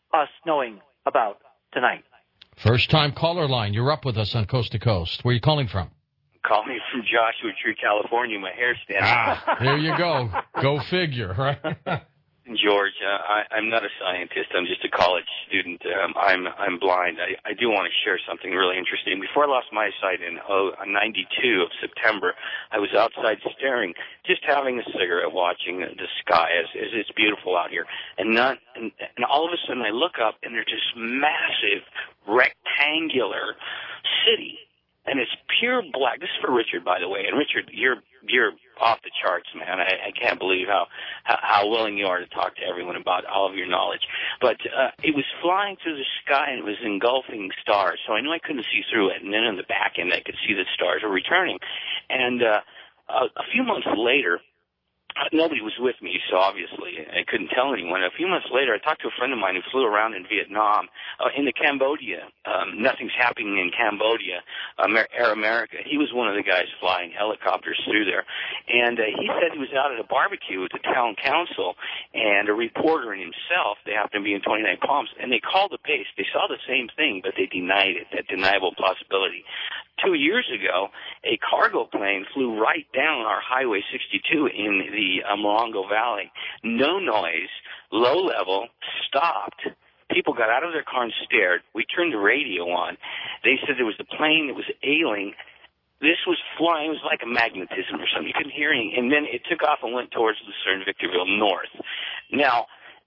us knowing about tonight? First-time caller line. You're up with us on Coast to Coast. Where are you calling from? Calling from Joshua Tree, California. My hair stands. There you go. Go figure, right? George, I'm not a scientist. I'm just a college student. I'm blind. I do want to share something really interesting. Before I lost my sight in 92 of September, I was outside staring, just having a cigarette, watching the sky as it's beautiful out here. And all of a sudden I look up and there's this massive rectangular city. And it's pure black. This is for Richard, by the way. And Richard, you're off the charts, man. I can't believe how willing you are to talk to everyone about all of your knowledge. But it was flying through the sky, and it was engulfing stars. So I knew I couldn't see through it. And then on the back end, I could see the stars were returning. And a few months later, nobody was with me, so obviously I couldn't tell anyone. A few months later, I talked to a friend of mine who flew around in Vietnam, into Cambodia. Nothing's happening in Cambodia, Air America. He was one of the guys flying helicopters through there. And he said he was out at a barbecue with the town council and a reporter and himself. They happened to be in 29 Palms, and they called the base. They saw the same thing, but they denied it, that deniable possibility. 2 years ago, a cargo plane flew right down our Highway 62 in the Morongo Valley. No noise, low level, stopped. People got out of their car and stared. We turned the radio on. They said there was a plane that was ailing. This was flying. It was like a magnetism or something. You couldn't hear anything. And then it took off and went towards Lucerne, Victorville North. Now,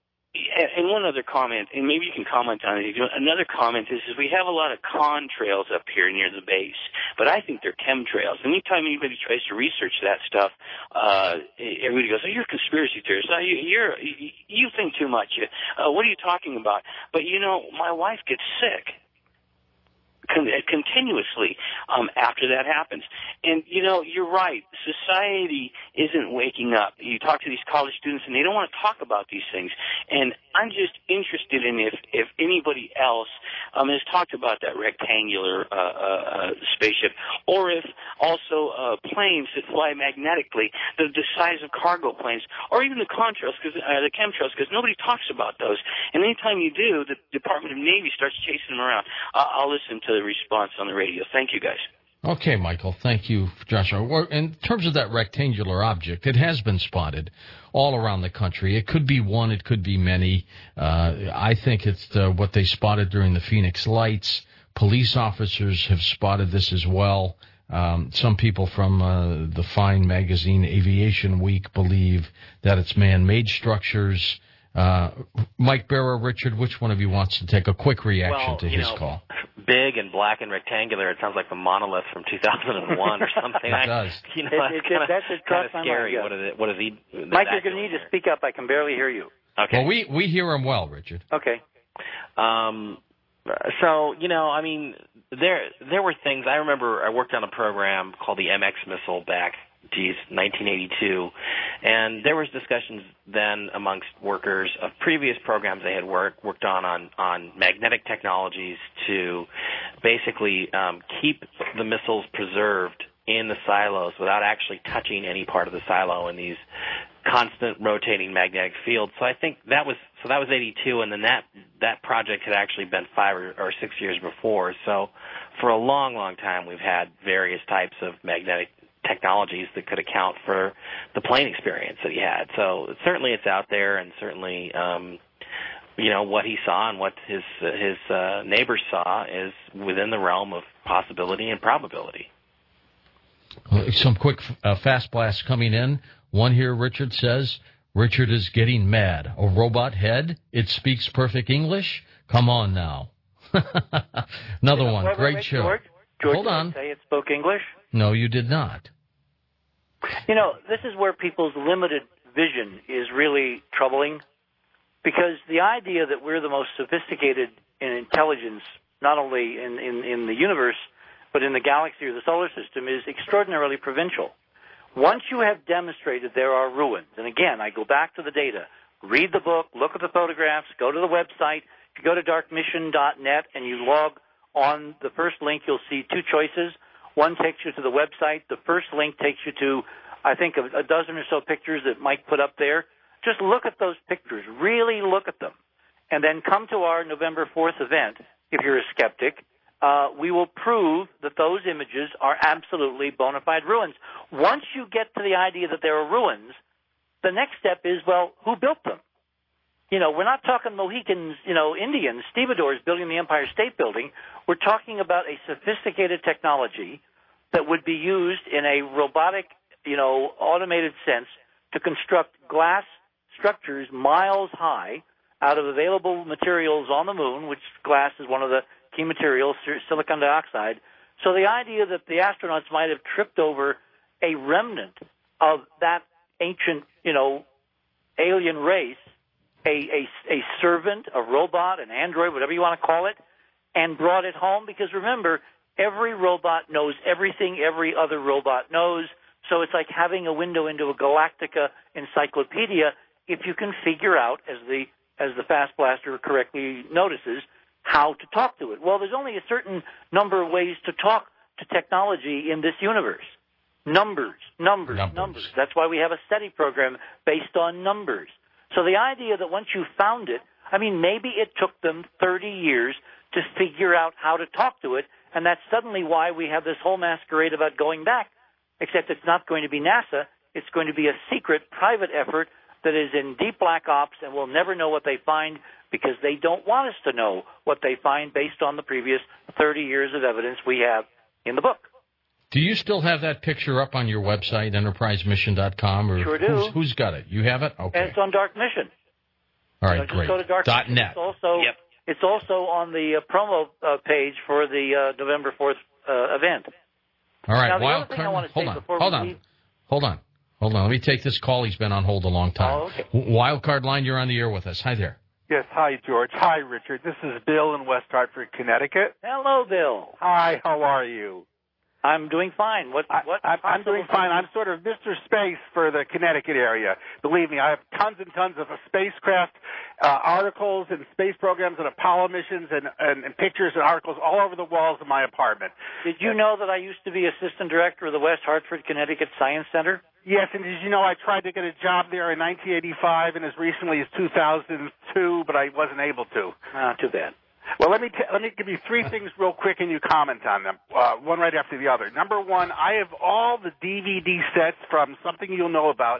and one other comment, and maybe you can comment on it. Another comment is we have a lot of contrails up here near the base, but I think they're chemtrails. Anytime anybody tries to research that stuff, everybody goes, "Oh, you're a conspiracy theorist. Oh, you think too much. What are you talking about?" But my wife gets sick continuously after that happens. And, you're right. Society isn't waking up. You talk to these college students, and they don't want to talk about these things. And I'm just interested in if anybody else has talked about that rectangular spaceship, or if also planes that fly magnetically, the size of cargo planes, or even the contrails, the chemtrails, because nobody talks about those. And anytime you do, the Department of Navy starts chasing them around. I'll listen to the response on the radio. Thank you, guys. Okay, Michael. Thank you, Joshua. In terms of that rectangular object, it has been spotted all around the country. It could be one. It could be many. I think it's what they spotted during the Phoenix Lights. Police officers have spotted this as well. Some people from the fine magazine Aviation Week believe that it's man-made structures. Mike Barrow, Richard, which one of you wants to take a quick reaction to his call? Big and black and rectangular. It sounds like the monolith from 2001 or something. It does. That's kind of scary. What is he? Mike, you're going to need to speak up. I can barely hear you. Okay. Well, we hear him well, Richard. Okay. So, there were things. I remember I worked on a program called the MX missile back 1982, and there was discussions then amongst workers of previous programs they had worked on magnetic technologies to basically keep the missiles preserved in the silos without actually touching any part of the silo in these constant rotating magnetic fields. So I think that was 82, and then that project had actually been 5 or 6 years before. So for a long, long time we've had various types of magnetic technologies that could account for the plane experience that he had. So certainly it's out there, and certainly what he saw and what his neighbors saw is within the realm of possibility and probability. Some quick fast blasts coming in. One here, Richard says, Richard is getting mad. A robot head? It speaks perfect English? Come on now. Another one. Great show. George, hold on. Did I say it spoke English? No, you did not. This is where people's limited vision is really troubling, because the idea that we're the most sophisticated in intelligence, not only in the universe, but in the galaxy or the solar system, is extraordinarily provincial. Once you have demonstrated there are ruins, and again, I go back to the data, read the book, look at the photographs, go to the website. If you go to darkmission.net and you log on the first link, you'll see two choices. One takes you to the website. The first link takes you to, I think, a dozen or so pictures that Mike put up there. Just look at those pictures. Really look at them. and then come to our November 4th event, if you're a skeptic, we will prove that those images are absolutely bona fide ruins. Once you get to the idea that there are ruins, the next step is, well, who built them? We're not talking Mohicans, Indians, stevedores building the Empire State Building. We're talking about a sophisticated technology that would be used in a robotic, automated sense to construct glass structures miles high out of available materials on the moon, which glass is one of the key materials, silicon dioxide. So the idea that the astronauts might have tripped over a remnant of that ancient, alien race, a servant, a robot, an android, whatever you want to call it, and brought it home. Because remember, every robot knows everything every other robot knows. So it's like having a window into a Galactica encyclopedia if you can figure out, as the Fast Blaster correctly notices, how to talk to it. Well, there's only a certain number of ways to talk to technology in this universe. Numbers. That's why we have a SETI program based on numbers. So the idea that once you found it, maybe it took them 30 years to figure out how to talk to it, and that's suddenly why we have this whole masquerade about going back, except it's not going to be NASA. It's going to be a secret, private effort that is in deep black ops, and we'll never know what they find because they don't want us to know what they find based on the previous 30 years of evidence we have in the book. Do you still have that picture up on your website, enterprisemission.com? Or sure do. Who's got it? You have it? Okay. And it's on Dark Mission. All right, great. Go to Dark Mission. .net. It's also on the promo page for the November 4th event. All right. Now, the other thing I want to say before we leave... Hold on. Let me take this call. He's been on hold a long time. Oh, okay. Wildcard line, you're on the air with us. Hi there. Yes, hi, George. Hi, Richard. This is Bill in West Hartford, Connecticut. Hello, Bill. Hi, how are you? I'm doing fine. I'm doing fine. I'm sort of Mr. Space for the Connecticut area. Believe me, I have tons and tons of spacecraft articles and space programs and Apollo missions and pictures and articles all over the walls of my apartment. Did you know that I used to be assistant director of the West Hartford, Connecticut Science Center? Yes, and did you know I tried to get a job there in 1985 and as recently as 2002, but I wasn't able to. Too bad. Well, let me give you three things real quick, and you comment on them, one right after the other. Number one, I have all the DVD sets from Something You'll Know About,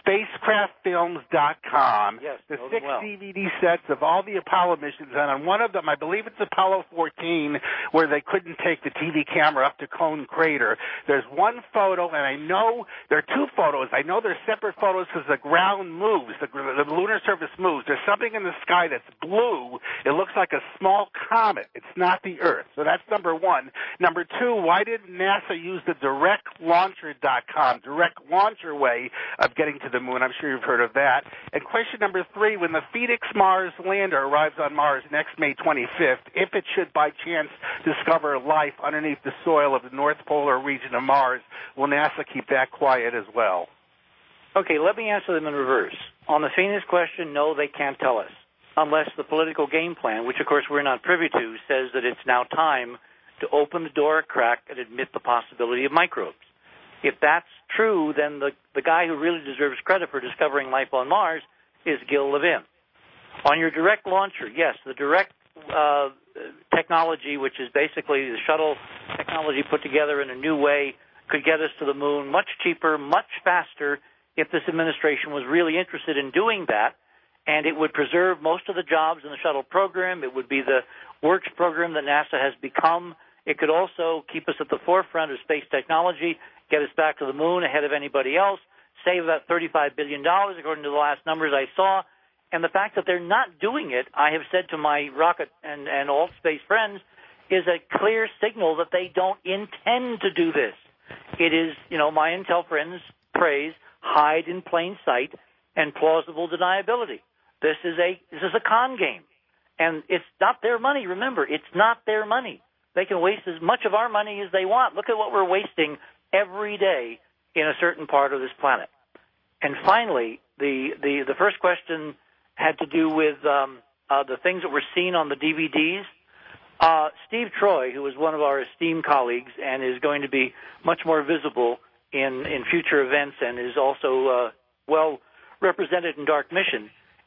spacecraftfilms.com. Yes, the 6 DVD sets of all the Apollo missions, and on one of them, I believe it's Apollo 14, where they couldn't take the TV camera up to Cone Crater. There's one photo, and I know there are two photos. I know they're separate photos because the ground moves, the lunar surface moves. There's something in the sky that's blue. It looks like a small comet. It's not the Earth. So that's number one. Number two, why didn't NASA use the directlauncher.com, direct launcher way of getting to the moon? I'm sure you've heard of that. And question number three, when the Phoenix Mars lander arrives on Mars next May 25th, if it should by chance discover life underneath the soil of the North Polar region of Mars, will NASA keep that quiet as well? Okay, let me answer them in reverse. On the Phoenix question, no, they can't tell us, unless the political game plan, which of course we're not privy to, says that it's now time to open the door a crack and admit the possibility of microbes. If that's true, then the guy who really deserves credit for discovering life on Mars is Gil Levin. On your direct launcher, yes, the direct technology, which is basically the shuttle technology put together in a new way, could get us to the moon much cheaper, much faster if this administration was really interested in doing that. And it would preserve most of the jobs in the shuttle program. It would be the works program that NASA has become. It could also keep us at the forefront of space technology, get us back to the moon ahead of anybody else, save about $35 billion, according to the last numbers I saw. And the fact that they're not doing it, I have said to my rocket and alt-space friends, is a clear signal that they don't intend to do this. It is, my intel friends praise hide in plain sight and plausible deniability. This is a con game, and it's not their money. Remember, it's not their money. They can waste as much of our money as they want. Look at what we're wasting every day in a certain part of this planet. And finally, the first question had to do with the things that were seen on the DVDs. Steve Troy, who is one of our esteemed colleagues and is going to be much more visible in future events and is also well represented in Dark Mission,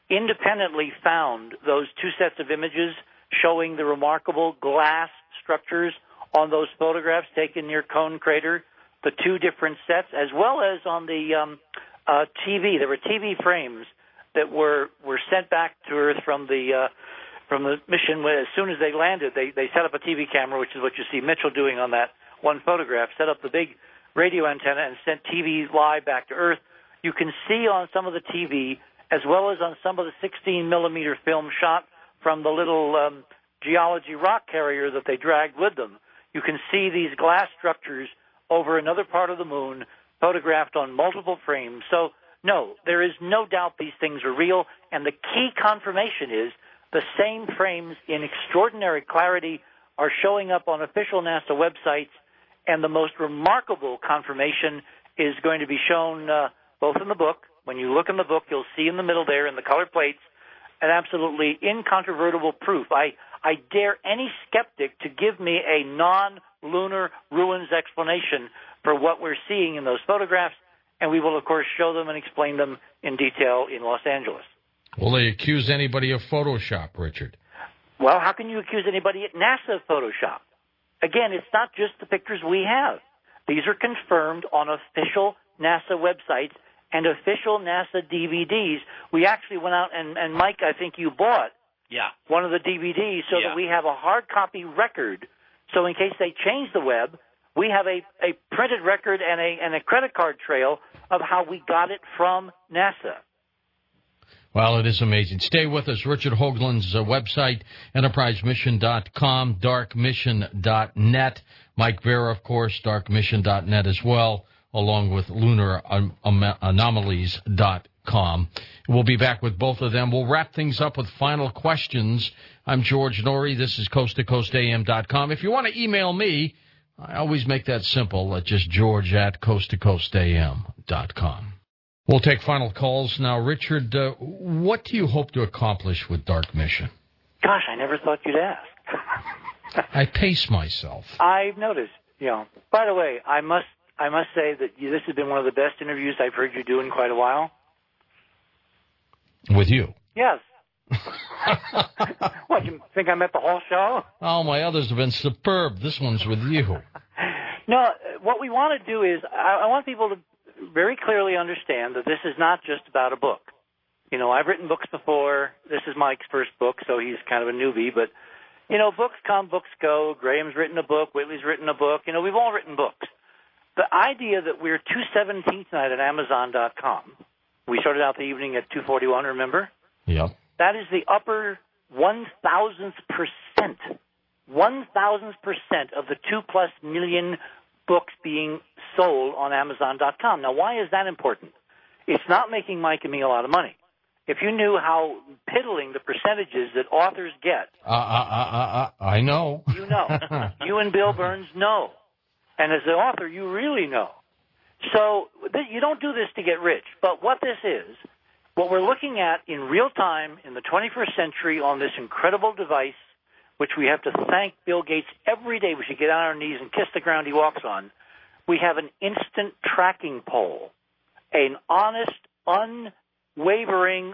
independently found those two sets of images showing the remarkable glass structures on those photographs taken near Cone Crater, the two different sets, as well as on the TV. There were TV frames that were sent back to Earth from the mission. As soon as they landed, they set up a TV camera, which is what you see Mitchell doing on that one photograph, set up the big radio antenna and sent TV live back to Earth. You can see on some of the TV, as well as on some of the 16-millimeter film shot from the little geology rock carrier that they dragged with them, you can see these glass structures over another part of the moon photographed on multiple frames. So, no, there is no doubt these things are real, and the key confirmation is the same frames in extraordinary clarity are showing up on official NASA websites, and the most remarkable confirmation is going to be shown both in the book. When you look in the book, you'll see in the middle there in the color plates an absolutely incontrovertible proof. I dare any skeptic to give me a non-lunar ruins explanation for what we're seeing in those photographs, and we will, of course, show them and explain them in detail in Los Angeles. Will they accuse anybody of Photoshop, Richard? Well, how can you accuse anybody at NASA of Photoshop? Again, it's not just the pictures we have. These are confirmed on official NASA websites and official NASA DVDs. We actually went out and Mike, I think you bought one of the DVDs so that we have a hard copy record. So in case they change the web, we have a printed record and a credit card trail of how we got it from NASA. Well, it is amazing. Stay with us. Richard Hoagland's website, enterprisemission.com, darkmission.net. Mike Vera, of course, darkmission.net as well, along with lunaranomalies.com. We'll be back with both of them. We'll wrap things up with final questions. I'm George Norrie. This is coasttocoastam.com. If you want to email me, I always make that simple, just George at coasttocoastam.com. We'll take final calls now. Richard, what do you hope to accomplish with Dark Mission? Gosh, I never thought you'd ask. I pace myself. I've noticed. By the way, I must say that this has been one of the best interviews I've heard you do in quite a while. With you? Yes. What, you think I met the whole show? Oh, my others have been superb. This one's with you. No, what we want to do is I want people to very clearly understand that this is not just about a book. I've written books before. This is Mike's first book, so he's kind of a newbie. But, books come, books go. Graham's written a book. Whitley's written a book. We've all written books. The idea that we're 217 tonight at Amazon.com, we started out the evening at 241, remember? Yep. That is the upper 1,000%. 1,000% of the 2+ million books being sold on Amazon.com. Now, why is that important? It's not making Mike and me a lot of money. If you knew how piddling the percentages that authors get. I know. You know. You and Bill Burns know. And as an author, you really know. So you don't do this to get rich. But what this is, what we're looking at in real time in the 21st century on this incredible device, which we have to thank Bill Gates every day. We should get on our knees and kiss the ground he walks on. We have an instant tracking pole, an honest, unwavering,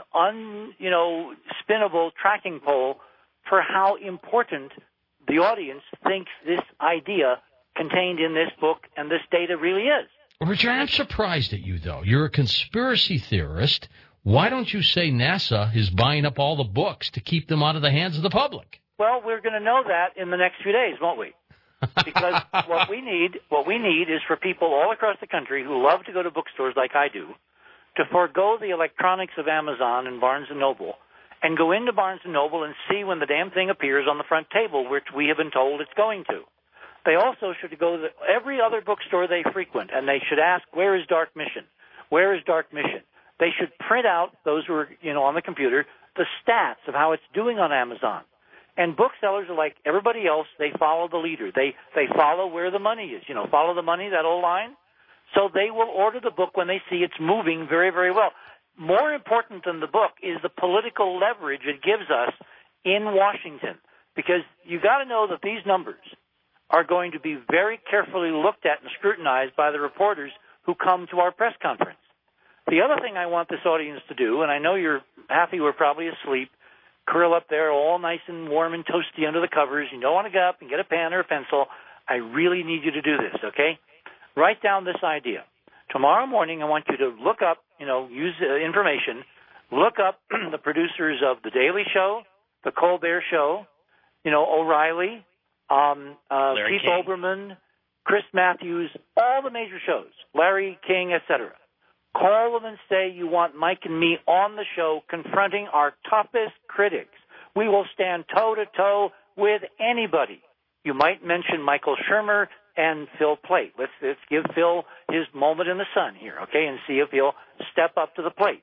spinnable tracking pole for how important the audience thinks this idea contained in this book and this data really is. Richard, I'm surprised at you, though. You're a conspiracy theorist. Why don't you say NASA is buying up all the books to keep them out of the hands of the public? Well, we're going to know that in the next few days, won't we? Because what we need is for people all across the country who love to go to bookstores like I do to forego the electronics of Amazon and Barnes & Noble and go into Barnes & Noble and see when the damn thing appears on the front table, which we have been told it's going to. They also should go to every other bookstore they frequent, and they should ask, where is Dark Mission? Where is Dark Mission? They should print out, those who are on the computer, the stats of how it's doing on Amazon. And booksellers are like everybody else. They follow the leader. They follow where the money is. Follow the money, that old line. So they will order the book when they see it's moving very, very well. More important than the book is the political leverage it gives us in Washington. Because you got to know that these numbers are going to be very carefully looked at and scrutinized by the reporters who come to our press conference. The other thing I want this audience to do, and I know you're half of you are probably asleep. Curl up there all nice and warm and toasty under the covers. You don't want to get up and get a pen or a pencil. I really need you to do this, okay? Write down this idea. Tomorrow morning, I want you to look up, use information, look up the producers of The Daily Show, The Colbert Show, O'Reilly, Keith King. Olbermann, Chris Matthews, all the major shows, Larry King, etc. Call them and say you want Mike and me on the show confronting our toughest critics. We will stand toe-to-toe with anybody. You might mention Michael Shermer and Phil Plait. Let's give Phil his moment in the sun here, okay, and see if he'll step up to the plate.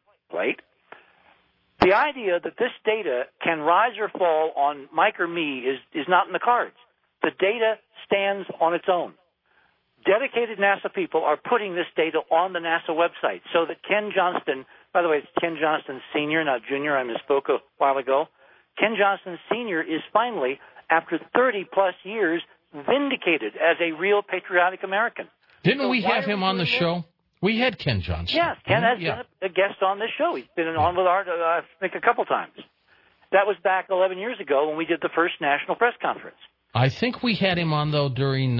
The idea that this data can rise or fall on Mike or me is not in the cards. The data stands on its own. Dedicated NASA people are putting this data on the NASA website so that Ken Johnston, by the way, it's Ken Johnston Sr., not Jr., I misspoke a while ago. Ken Johnston Sr. is finally, after 30-plus years, vindicated as a real patriotic American. Didn't we have him on the show? We had Ken Johnston. Yes, Ken has been a guest on this show. He's been on with Art, I think, a couple times. That was back 11 years ago when we did the first national press conference. I think we had him on, though, during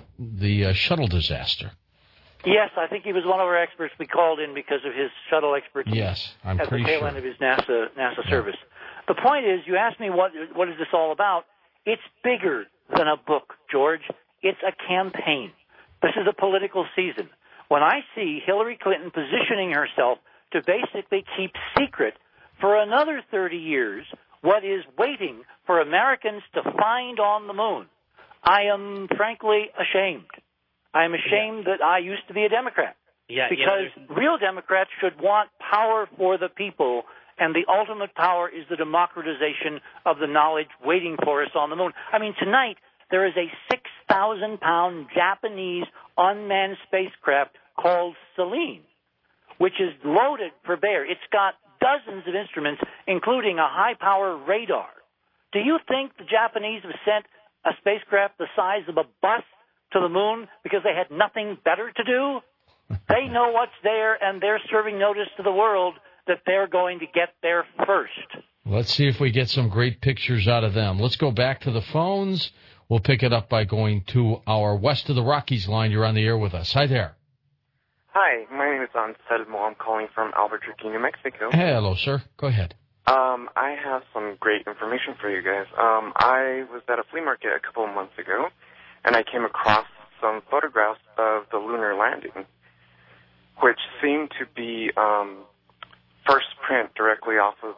the shuttle disaster. Yes, I think he was one of our experts we called in because of his shuttle expertise. Yes, I'm pretty sure. At the tail end of his NASA service. The point is, you asked me what is this all about. It's bigger than a book, George. It's a campaign. This is a political season. When I see Hillary Clinton positioning herself to basically keep secret for another 30 years what is waiting for Americans to find on the moon, I am frankly ashamed. I am ashamed that I used to be a Democrat. Because real Democrats should want power for the people, and the ultimate power is the democratization of the knowledge waiting for us on the moon. I mean, tonight there is a 6,000-pound Japanese unmanned spacecraft called Selene, which is loaded for bear. It's got dozens of instruments, including a high-power radar. Do you think the Japanese have sent a spacecraft the size of a bus to the moon because they had nothing better to do? They know what's there, and they're serving notice to the world that they're going to get there first. Let's see if we get some great pictures out of them. Let's go back to the phones. We'll pick it up by going to our West of the Rockies line. You're on the air with us. Hi there. Hi, my name is Anselmo. I'm calling from Albuquerque, New Mexico. Hello, sir. Go ahead. I have some great information for you guys. I was at a flea market a couple of months ago, and I came across some photographs of the lunar landing, which seemed to be first print directly off of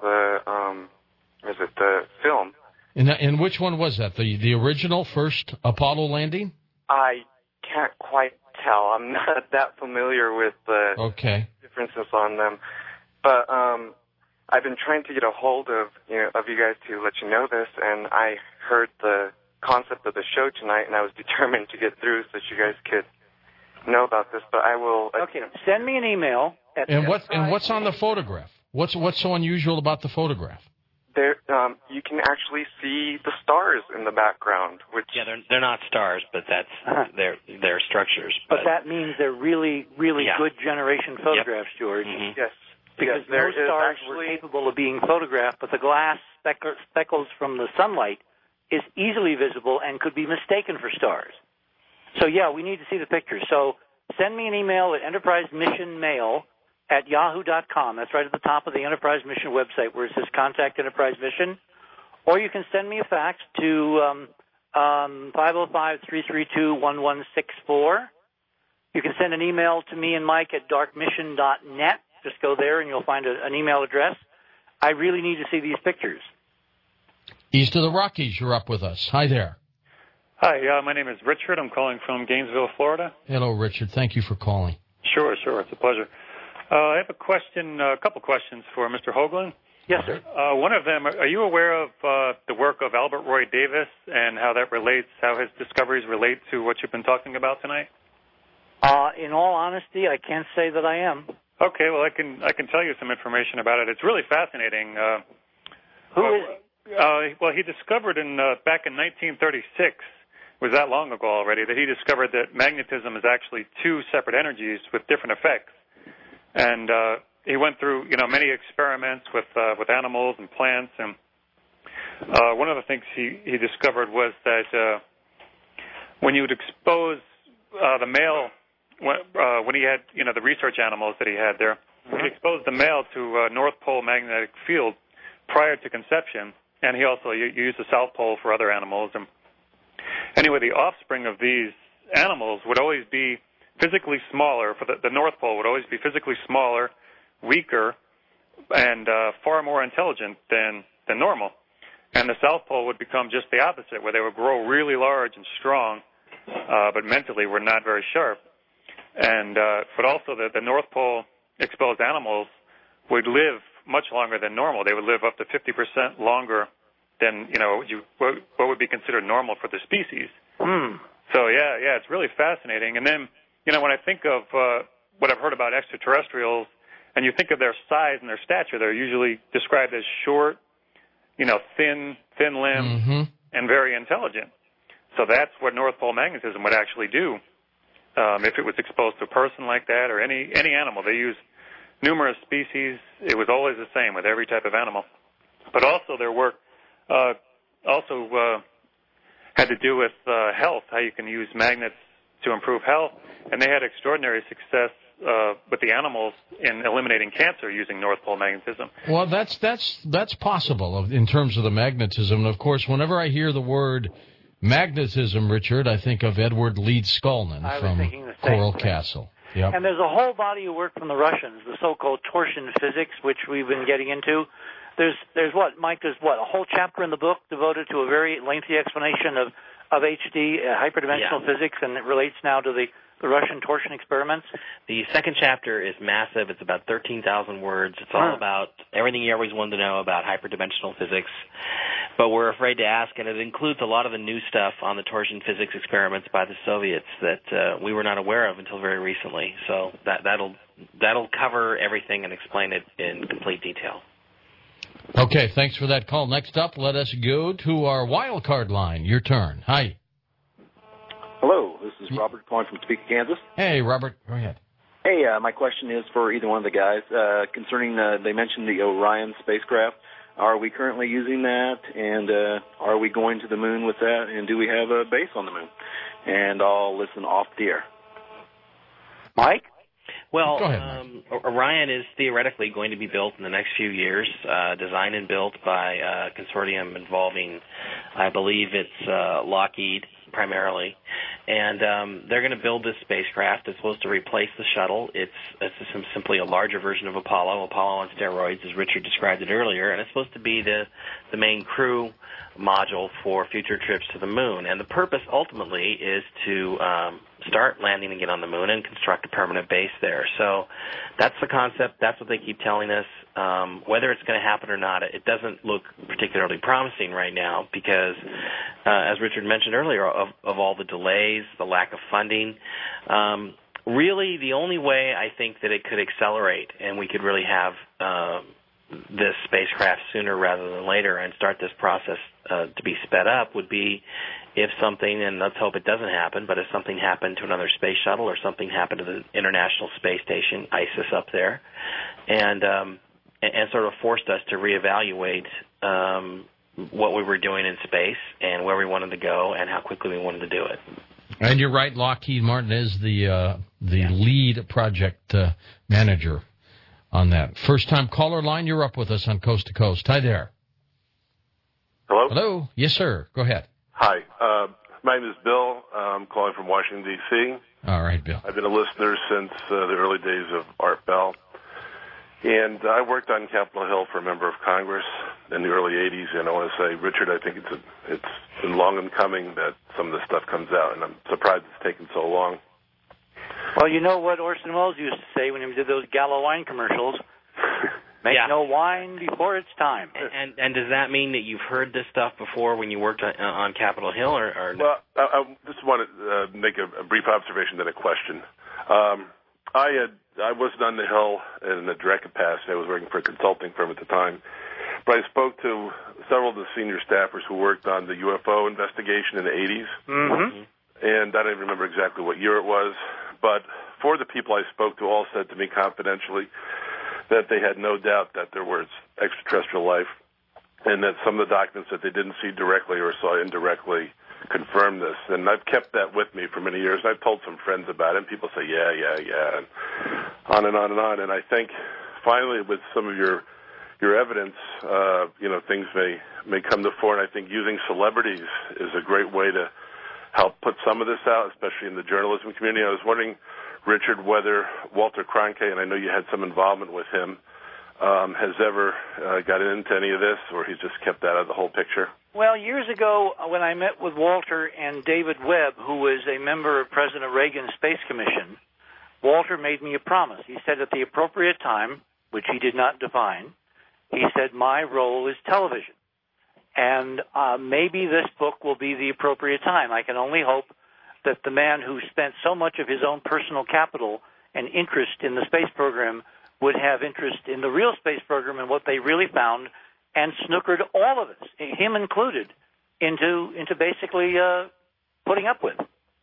the film. And which one was that? The original first Apollo landing? I can't quite tell. I'm not that familiar with the differences on them. But I've been trying to get a hold of you guys to let you know this, and I heard the concept of the show tonight, and I was determined to get through so that you guys could know about this. But I will. Okay, send me an email. And what's on the photograph? What's so unusual about the photograph? There, you can actually see the stars in the background. Which they're not stars, but that's they're structures. But that means they're really good generation photographs, George. Mm-hmm. Yes. Because no stars were capable of being photographed, but the glass speckles from the sunlight is easily visible and could be mistaken for stars. So, we need to see the pictures. So send me an email at enterprisemissionmail@yahoo.com. That's right at the top of the Enterprise Mission website where it says Contact Enterprise Mission. Or you can send me a fax to 505-332-1164. You can send an email to me and Mike at darkmission.net. Just go there and you'll find an email address. I really need to see these pictures. East of the Rockies, you're up with us. Hi there. Hi, my name is Richard. I'm calling from Gainesville, Florida. Hello, Richard. Thank you for calling. Sure. It's a pleasure. I have a couple questions for Mr. Hoagland. Yes, sir. One of them, are you aware of the work of Albert Roy Davis and how his discoveries relate to what you've been talking about tonight? In all honesty, I can't say that I am. Okay, well, I can tell you some information about it. It's really fascinating. Who is he? Well, he discovered back in 1936, it was that long ago already, that he discovered that magnetism is actually two separate energies with different effects. And he went through many experiments with animals and plants, and one of the things he discovered was that when you would expose the male, when he had the research animals that he had there, when he exposed the male to a North Pole magnetic field prior to conception, and he also used the South Pole for other animals. And anyway, the offspring of these animals would always be physically smaller. For the North Pole would always be physically smaller, weaker, and far more intelligent than normal. And the South Pole would become just the opposite, where they would grow really large and strong, but mentally were not very sharp. And but also the North Pole exposed animals would live much longer than normal. They would live up to 50% longer than what would be considered normal for the species. So yeah, it's really fascinating. And then when I think of what I've heard about extraterrestrials, and you think of their size and their stature, they're usually described as short, thin-limbed, and very intelligent. So that's what North Pole magnetism would actually do if it was exposed to a person like that or any animal. They use numerous species. It was always the same with every type of animal. But also their work had to do with health, how you can use magnets to improve health. And they had extraordinary success with the animals in eliminating cancer using North Pole magnetism. Well, that's possible in terms of the magnetism. And, of course, whenever I hear the word magnetism, Richard, I think of Edward Leeds Skolnin from Coral Castle. Yep. And there's a whole body of work from the Russians, the so-called torsion physics, which we've been getting into. There's what, Mike, a whole chapter in the book devoted to a very lengthy explanation of HD, hyperdimensional physics, and it relates now to the Russian torsion experiments. The second chapter is massive. It's about 13,000 words. It's all about everything you always wanted to know about hyperdimensional physics. But we're afraid to ask, and it includes a lot of the new stuff on the torsion physics experiments by the Soviets that we were not aware of until very recently. So that'll cover everything and explain it in complete detail. Okay, thanks for that call. Next up, let us go to our wild card line. Your turn. Hi. Hello, this is Robert calling from Topeka, Kansas. Hey, Robert, go ahead. Hey, my question is for either one of the guys concerning they mentioned the Orion spacecraft. Are we currently using that, and are we going to the moon with that, and do we have a base on the moon? And I'll listen off the air. Mike? Well, go ahead, Mike. Orion is theoretically going to be built in the next few years, designed and built by a consortium involving, I believe it's Lockheed primarily, and they're going to build this spacecraft. It's supposed to replace the shuttle. It's simply a larger version of Apollo on steroids, as Richard described it earlier, and it's supposed to be the main crew module for future trips to the moon. And the purpose ultimately is to start landing again on the moon and construct a permanent base there. So that's the concept. That's what they keep telling us. Whether it's going to happen or not, it doesn't look particularly promising right now because, as Richard mentioned earlier, of all the delays, the lack of funding, really the only way I think that it could accelerate and we could really have this spacecraft sooner rather than later and start this process to be sped up would be if something, and let's hope it doesn't happen, but if something happened to another space shuttle or something happened to the International Space Station, ISIS up there, and sort of forced us to reevaluate what we were doing in space and where we wanted to go and how quickly we wanted to do it. And you're right, Lockheed Martin is the lead project manager on that. First-time caller line, you're up with us on Coast to Coast. Hi there. Hello? Hello. Yes, sir. Go ahead. Hi. My name is Bill. I'm calling from Washington, D.C. All right, Bill. I've been a listener since the early days of Art Bell. And I worked on Capitol Hill for a member of Congress in the early 80s, and I want to say, Richard, I think it's been long in coming that some of this stuff comes out, and I'm surprised it's taken so long. Well, you know what Orson Welles used to say when he did those Gallo wine commercials? Make no wine before it's time. And does that mean that you've heard this stuff before when you worked on Capitol Hill, or no? Well, I just want to make a brief observation, then a question. I wasn't on the Hill in a direct capacity. I was working for a consulting firm at the time. But I spoke to several of the senior staffers who worked on the UFO investigation in the 80s. Mm-hmm. And I don't even remember exactly what year it was. But four of the people I spoke to all said to me confidentially that they had no doubt that there was extraterrestrial life, and that some of the documents that they didn't see directly or saw indirectly confirm this. And I've kept that with me for many years. I've told some friends about it, and people say, yeah, and on and on and on. And I think finally with some of your evidence, things may come to fore, and I think using celebrities is a great way to help put some of this out, especially in the journalism community. I was wondering, Richard, whether Walter Cronkite, and I know you had some involvement with him, has ever gotten into any of this, or he's just kept that out of the whole picture? Well, years ago, when I met with Walter and David Webb, who was a member of President Reagan's Space Commission, Walter made me a promise. He said at the appropriate time, which he did not define, he said, my role is television. And maybe this book will be the appropriate time. I can only hope that the man who spent so much of his own personal capital and interest in the space program would have interest in the real space program and what they really found, and snookered all of us, him included, into basically putting up with.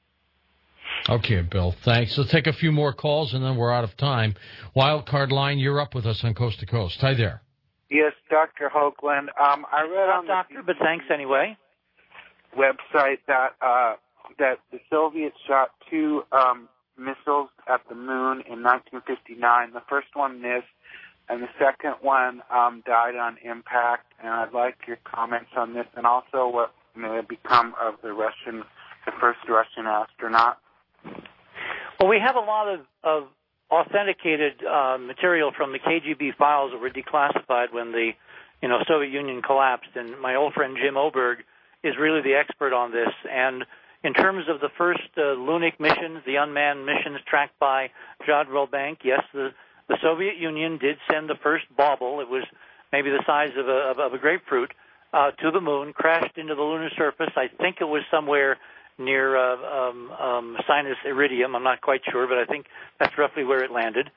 Okay, Bill, thanks. Let's take a few more calls, and then we're out of time. Wildcard line, you're up with us on Coast to Coast. Hi there. Yes, Dr. Hoagland. I read on Doctor, but thanks anyway. Website that the Soviets shot 2 missiles at the moon in 1959. The first one missed, and the second one died on impact. And I'd like your comments on this, and also what may have become of the first Russian astronaut. Well, we have a lot of authenticated material from the KGB files that were declassified when the Soviet Union collapsed, and my old friend Jim Oberg is really the expert on this. And in terms of the first Lunik missions, the unmanned missions tracked by Jodrell Bank, yes, the Soviet Union did send the first bauble. It was maybe the size of a grapefruit to the moon, crashed into the lunar surface. I think it was somewhere near Sinus Iridium. I'm not quite sure, but I think that's roughly where it landed.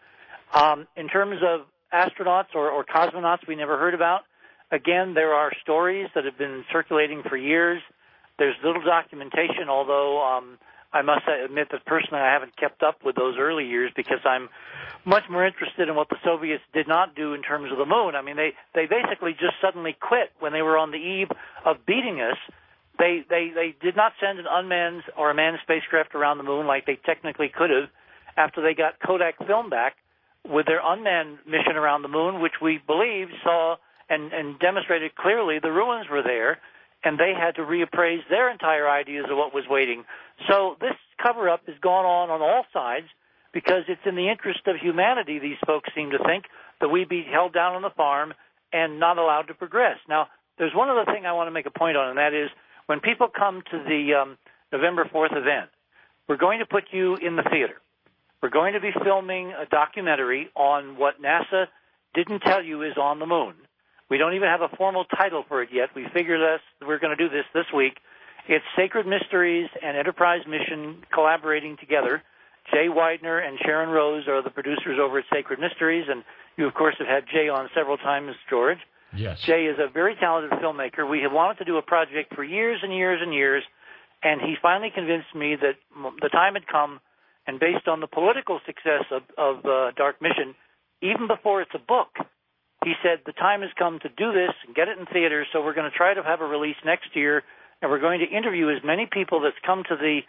In terms of astronauts or cosmonauts we never heard about, again, there are stories that have been circulating for years. There's little documentation, although I must admit that personally I haven't kept up with those early years because I'm much more interested in what the Soviets did not do in terms of the moon. I mean, they basically just suddenly quit when they were on the eve of beating us. They did not send an unmanned or a manned spacecraft around the moon like they technically could have after they got Kodak film back with their unmanned mission around the moon, which we believe saw and demonstrated clearly the ruins were there, and they had to reappraise their entire ideas of what was waiting. So this cover-up has gone on all sides because it's in the interest of humanity, these folks seem to think, that we be held down on the farm and not allowed to progress. Now, there's one other thing I want to make a point on, and that is when people come to the November 4th event, we're going to put you in the theater. We're going to be filming a documentary on what NASA didn't tell you is on the moon. We don't even have a formal title for it yet. We figured we're going to do this week. It's Sacred Mysteries and Enterprise Mission collaborating together. Jay Widener and Sharon Rose are the producers over at Sacred Mysteries, and you, of course, have had Jay on several times, George. Yes. Jay is a very talented filmmaker. We have wanted to do a project for years and years and years, and he finally convinced me that the time had come, and based on the political success of Dark Mission, even before it's a book, he said the time has come to do this and get it in theaters, so we're going to try to have a release next year, and we're going to interview as many people that's come to the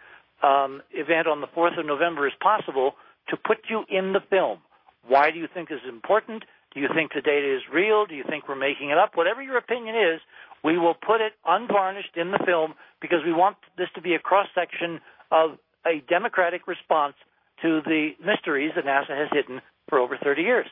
event on the 4th of November as possible to put you in the film. Why do you think this is important? Do you think the data is real? Do you think we're making it up? Whatever your opinion is, we will put it unvarnished in the film because we want this to be a cross-section of a democratic response to the mysteries that NASA has hidden for over 30 years.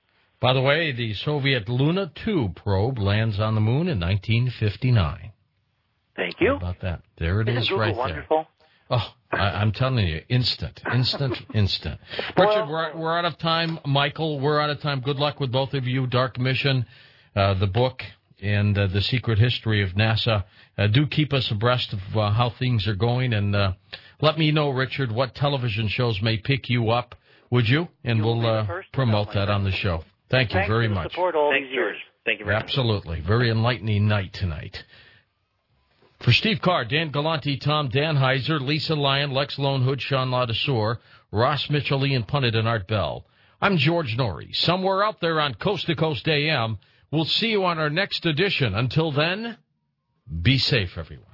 By the way, the Soviet Luna 2 probe lands on the moon in 1959. Thank you. How about that? There it is right wonderful? there. Oh, I'm telling you, instant. Richard, we're out of time. Michael, we're out of time. Good luck with both of you. Dark Mission, the book, and the secret history of NASA. Do keep us abreast of how things are going, and let me know, Richard, what television shows may pick you up, would you? And we'll promote that on the show. Thank you very much. Support all these years. Thank you very much. Absolutely. Very enlightening night tonight. For Steve Carr, Dan Galante, Tom Danheiser, Lisa Lyon, Lex Lonehood, Sean Ladesseur, Ross Mitchell, Ian Punnett, and Art Bell. I'm George Norrie, somewhere out there on Coast to Coast AM. We'll see you on our next edition. Until then, be safe, everyone.